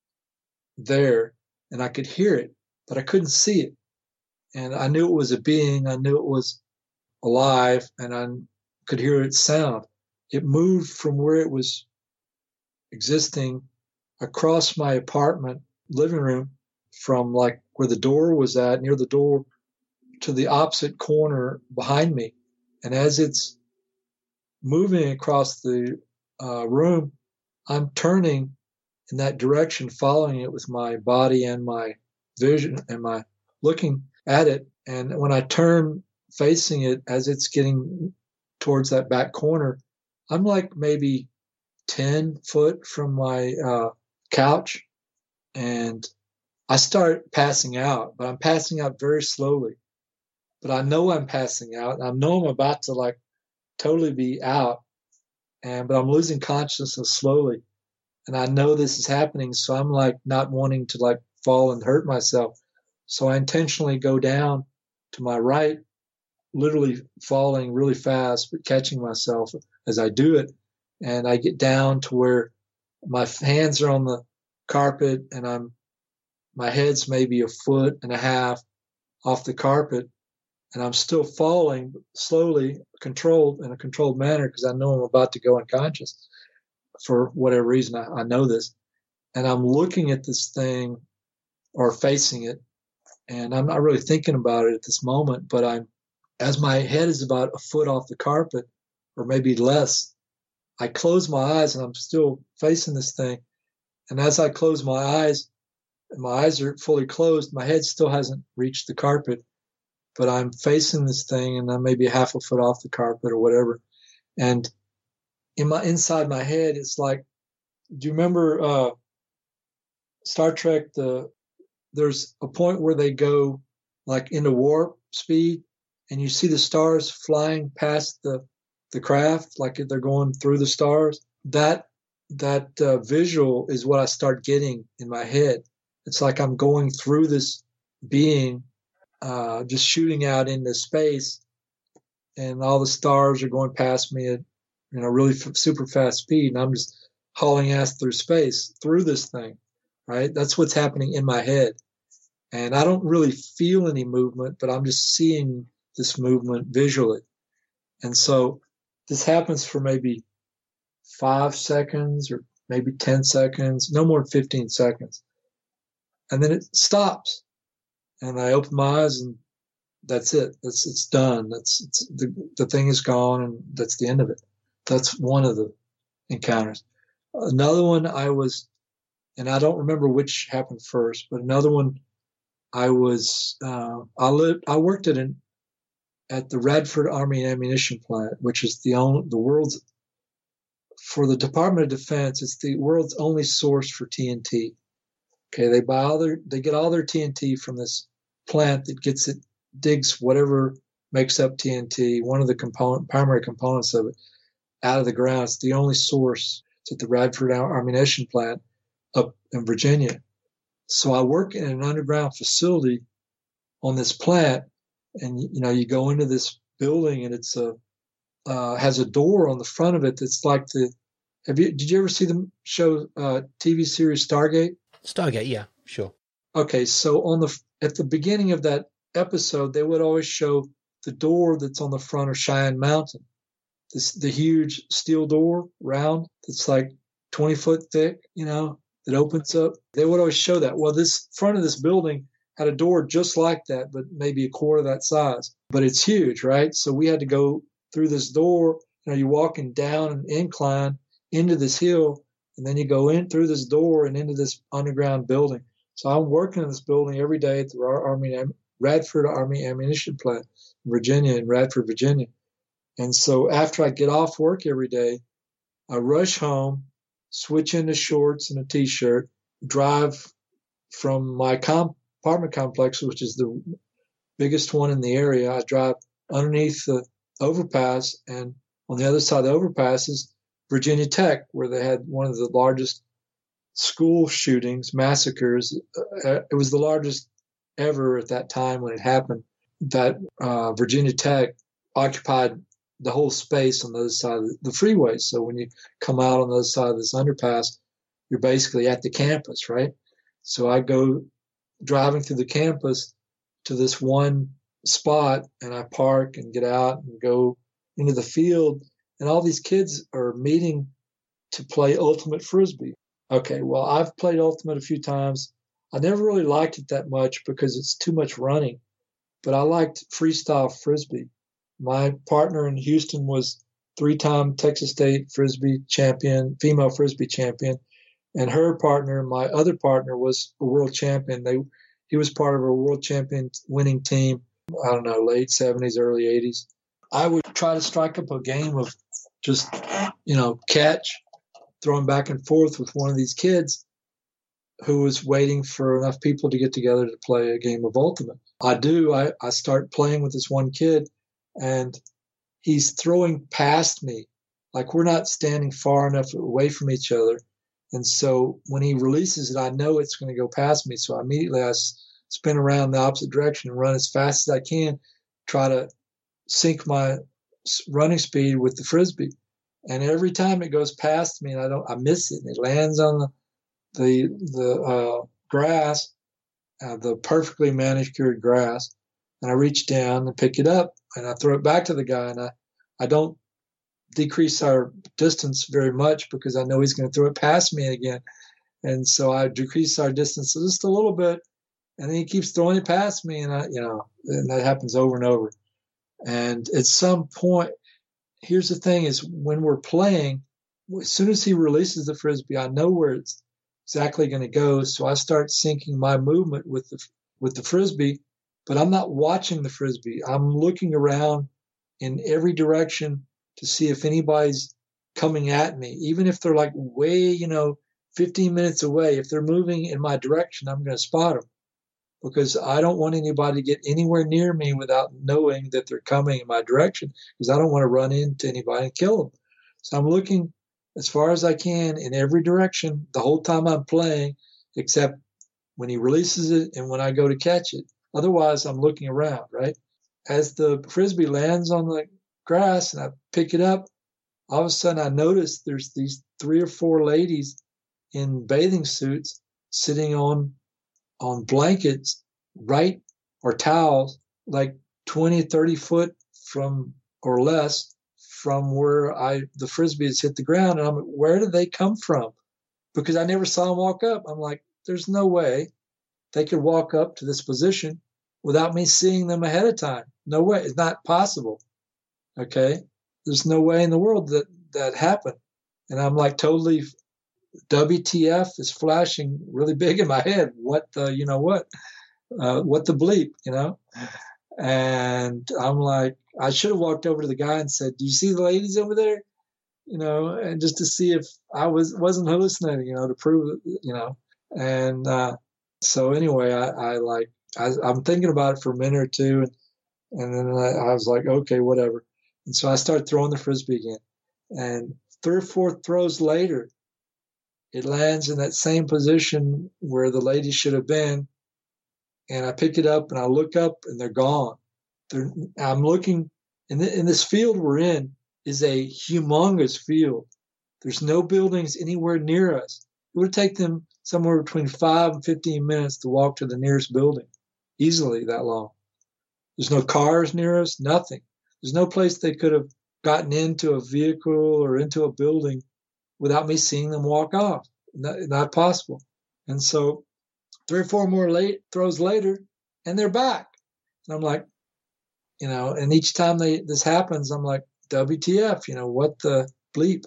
there, and I could hear it, but I couldn't see it. And I knew it was a being. I knew it was alive, and I could hear its sound. It moved from where it was existing across my apartment living room, from like where the door was at, near the door, to the opposite corner behind me. And as it's moving across the room, I'm turning in that direction, following it with my body and my vision and my looking at it. And when I turn facing it, as it's getting towards that back corner, I'm like maybe 10 foot from my couch, and I start passing out, but I'm passing out very slowly. But I know I'm passing out. I know I'm about to like totally be out, but I'm losing consciousness slowly. And I know this is happening, so I'm like not wanting to like fall and hurt myself. So I intentionally go down to my right, literally falling really fast, but catching myself as I do it. And I get down to where my hands are on the carpet and my head's maybe a foot and a half off the carpet, and I'm still falling slowly, in a controlled manner, because I know I'm about to go unconscious for whatever reason. I know this. And I'm looking at this thing or facing it, and I'm not really thinking about it at this moment, but I'm as my head is about a foot off the carpet, or maybe less, I close my eyes and I'm still facing this thing. And as I close my eyes, and my eyes are fully closed, my head still hasn't reached the carpet, but I'm facing this thing and I'm maybe half a foot off the carpet or whatever. And inside my head, it's like, do you remember Star Trek? There's a point where they go like into warp speed, and you see the stars flying past the craft, like they're going through the stars. That visual is what I start getting in my head. It's like I'm going through this being, just shooting out into space, and all the stars are going past me at really super fast speed, and I'm just hauling ass through space through this thing, right? That's what's happening in my head, and I don't really feel any movement, but I'm just seeing this movement visually. And so this happens for maybe 5 seconds or maybe 10 seconds, no more than 15 seconds. And then it stops. And I open my eyes and that's it. It's done. The thing is gone, and that's the end of it. That's one of the encounters. Another one and I don't remember which happened first, but another one I worked at the Radford Army Ammunition Plant, which is the world's, for the Department of Defense, it's the world's only source for TNT. Okay, they get all their TNT from this plant that digs whatever makes up TNT, one of the primary components of it, out of the ground. It's the only source. It's at the Radford Ammunition Plant up in Virginia. So I work in an underground facility on this plant, and you go into this building, and it's has a door on the front of it that's like did you ever see the show TV series Stargate? Stargate, yeah, sure. Okay, so at the beginning of that episode, they would always show the door that's on the front of Cheyenne Mountain. The huge steel door, round, that's like 20 foot thick, that opens up. They would always show that. Well, this front of this building had a door just like that, but maybe a quarter that size. But it's huge, right? So we had to go through this door. You're walking down an incline into this hill, and then you go in through this door and into this underground building. So I'm working in this building every day at the Radford Army Ammunition Plant in Radford, Virginia. And so after I get off work every day, I rush home, switch into shorts and a T-shirt, drive from my apartment complex, which is the biggest one in the area. I drive underneath the overpass, and on the other side of the overpass is Virginia Tech, where they had one of the largest school shootings, massacres. It was the largest ever at that time when it happened. That Virginia Tech occupied the whole space on the other side of the freeway. So when you come out on the other side of this underpass, you're basically at the campus, right? So I go driving through the campus to this one spot, and I park and get out and go into the field, and all these kids are meeting to play ultimate frisbee. Okay, well, I've played ultimate a few times. I never really liked it that much because it's too much running, but I liked freestyle frisbee. My partner in Houston was 3-time Texas State frisbee champion, female frisbee champion, and her partner, my other partner, was a world champion. He was part of a world champion winning team, I don't know, late 70s, early 80s. I would try to strike up a game of just, catch, throwing back and forth with one of these kids who was waiting for enough people to get together to play a game of ultimate. I start playing with this one kid, and he's throwing past me. Like, we're not standing far enough away from each other. And so when he releases it, I know it's going to go past me. So immediately I spin around the opposite direction and run as fast as I can, try to sync my running speed with the frisbee. And every time it goes past me, and I miss it, and it lands on the grass, the perfectly manicured grass, and I reach down and pick it up, and I throw it back to the guy, and I don't decrease our distance very much because I know he's going to throw it past me again. And so I decrease our distance just a little bit, and then he keeps throwing it past me, and and that happens over and over. And at some point, here's the thing is when we're playing, as soon as he releases the Frisbee, I know where it's exactly going to go. So I start syncing my movement with the Frisbee, but I'm not watching the Frisbee. I'm looking around in every direction to see if anybody's coming at me, even if they're like way, 15 minutes away. If they're moving in my direction, I'm going to spot them because I don't want anybody to get anywhere near me without knowing that they're coming in my direction because I don't want to run into anybody and kill them. So I'm looking as far as I can in every direction the whole time I'm playing, except when he releases it and when I go to catch it. Otherwise, I'm looking around, right? As the Frisbee lands on the grass and I pick it up, all of a sudden I notice there's these 3 or 4 ladies in bathing suits sitting on blankets, right, or towels, like 20, 30 foot from or less from where the Frisbee has hit the ground. And I'm like, where did they come from? Because I never saw them walk up. I'm like, there's no way they could walk up to this position without me seeing them ahead of time. No way. It's not possible. Okay. There's no way in the world that happened. And I'm like totally WTF is flashing really big in my head. What the, what the bleep, And I'm like, I should have walked over to the guy and said, do you see the ladies over there? And just to see if I wasn't hallucinating, to prove it, And so anyway, I'm thinking about it for a minute or two. And then I was like, okay, whatever. And so I started throwing the Frisbee again. And 3 or 4 throws later, it lands in that same position where the lady should have been. And I pick it up and I look up and they're gone. I'm looking in this field we're in is a humongous field. There's no buildings anywhere near us. It would take them somewhere between 5 and 15 minutes to walk to the nearest building, easily that long. There's no cars near us, nothing. There's no place they could have gotten into a vehicle or into a building without me seeing them walk off. Not possible. And so 3 or 4 more throws later, and they're back. And I'm like, and each time this happens, I'm like, WTF, what the bleep?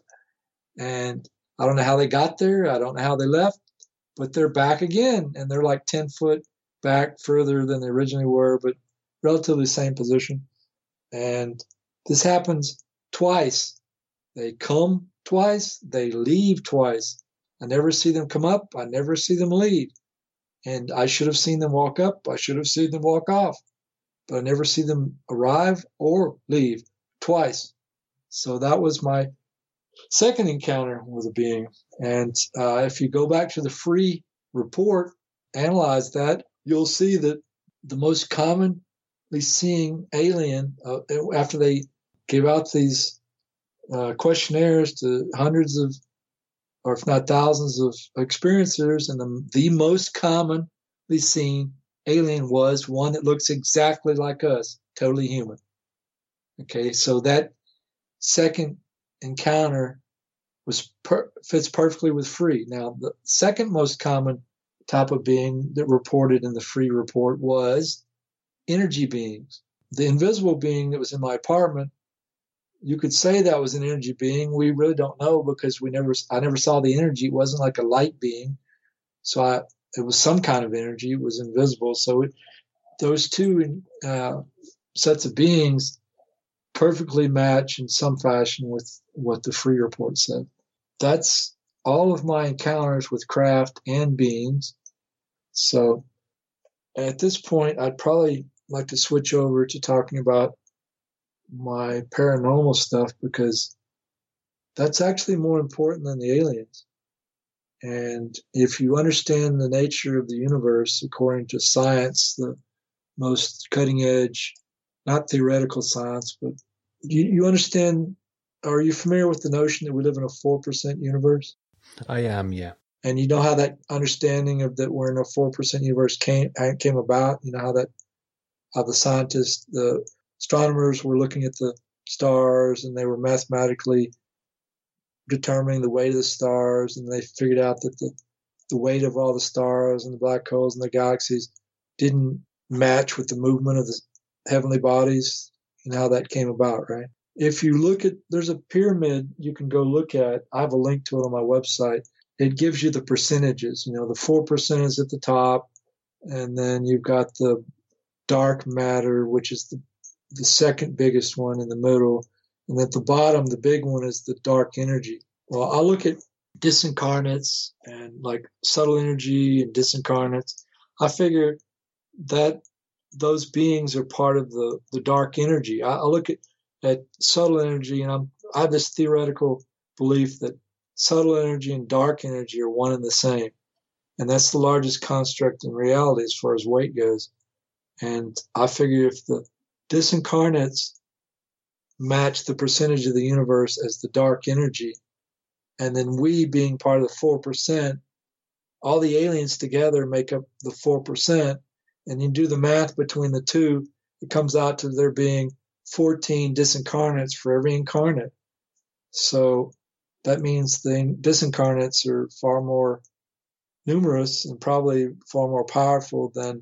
And I don't know how they got there. I don't know how they left, but they're back again. And they're like 10 foot back further than they originally were, but relatively same position. And this happens twice. They come twice. They leave twice. I never see them come up. I never see them leave. And I should have seen them walk up. I should have seen them walk off. But I never see them arrive or leave twice. So that was my second encounter with a being. And if you go back to the free report, analyze that, you'll see that the most commonly seeing alien, after they gave out these questionnaires to hundreds of, or if not thousands of experiencers, and the most commonly seen alien was one that looks exactly like us, totally human. Okay, so that second encounter fits perfectly with free. Now, the second most common type of being that reported in the free report was energy beings. The invisible being that was in my apartment, you could say that was an energy being. We really don't know because I never saw the energy. It wasn't like a light being. So it was some kind of energy. It was invisible. So those two sets of beings perfectly match in some fashion with what the free report said. That's all of my encounters with craft and beings. So at this point, I'd probably like to switch over to talking about my paranormal stuff because that's actually more important than the aliens. And if you understand the nature of the universe, according to science, the most cutting edge, not theoretical science, but you understand, are you familiar with the notion that we live in a 4% universe? I am, yeah. And you know how that understanding of that we're in a 4% universe came about? You know how the scientists, the astronomers were looking at the stars and they were mathematically determining the weight of the stars, and they figured out that the weight of all the stars and the black holes and the galaxies didn't match with the movement of the heavenly bodies, and how that came about, right? If you look at, there's a pyramid you can go look at. I have a link to it on my website. It gives you the percentages. The 4% is at the top, and then you've got the dark matter, which is the second biggest one in the middle. And at the bottom, the big one is the dark energy. Well, I look at disincarnates and like subtle energy and disincarnates. I figure that those beings are part of the dark energy. I look at subtle energy, and I have this theoretical belief that subtle energy and dark energy are one and the same. And that's the largest construct in reality as far as weight goes. And I figure if the disincarnates match the percentage of the universe as the dark energy, and then we being part of the 4%, all the aliens together make up the 4%, and you do the math between the two, it comes out to there being 14 disincarnates for every incarnate. So that means the disincarnates are far more numerous and probably far more powerful than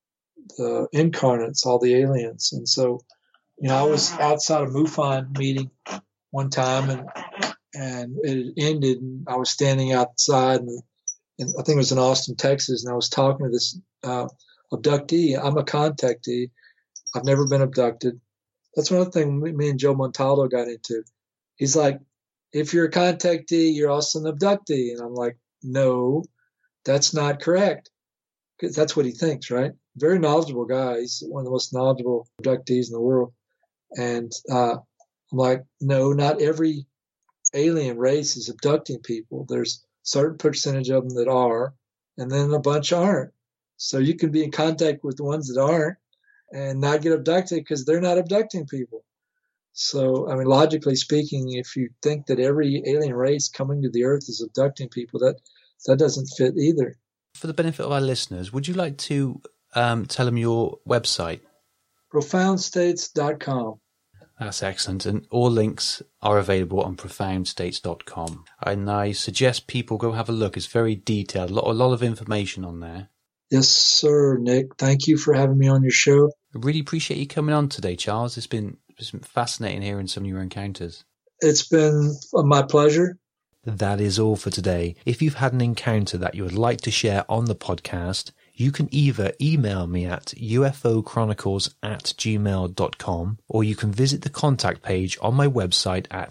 the incarnates, all the aliens. And so, I was outside a MUFON meeting one time, and it ended, and I was standing outside, and I think it was in Austin, Texas, and I was talking to this abductee. I'm a contactee. I've never been abducted. That's one of the things me and Joe Montaldo got into. He's like, if you're a contactee, you're also an abductee. And I'm like, no, that's not correct. Because that's what he thinks, right? Very knowledgeable guy. He's one of the most knowledgeable abductees in the world. And I'm like, no, not every alien race is abducting people. There's a certain percentage of them that are, and then a bunch aren't. So you can be in contact with the ones that aren't and not get abducted because they're not abducting people. So, logically speaking, if you think that every alien race coming to the earth is abducting people, that doesn't fit either. For the benefit of our listeners, would you like to tell them your website? ProfoundStates.com. That's excellent. And all links are available on ProfoundStates.com. And I suggest people go have a look. It's very detailed. A lot of information on there. Yes, sir, Nick. Thank you for having me on your show. I really appreciate you coming on today, Charles. It's been fascinating hearing some of your encounters. It's been my pleasure. That is all for today. If you've had an encounter that you would like to share on the podcast, you can either email me at ufochronicles@gmail.com, or you can visit the contact page on my website at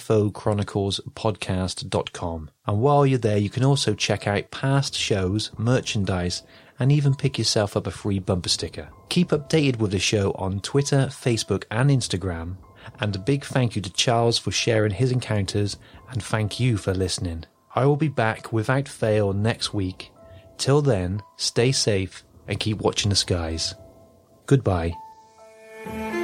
ufochroniclespodcast.com. And while you're there, you can also check out past shows, merchandise, and even pick yourself up a free bumper sticker. Keep updated with the show on Twitter, Facebook, and Instagram. And a big thank you to Charles for sharing his encounters, and thank you for listening. I will be back without fail next week. Till then, stay safe and keep watching the skies. Goodbye.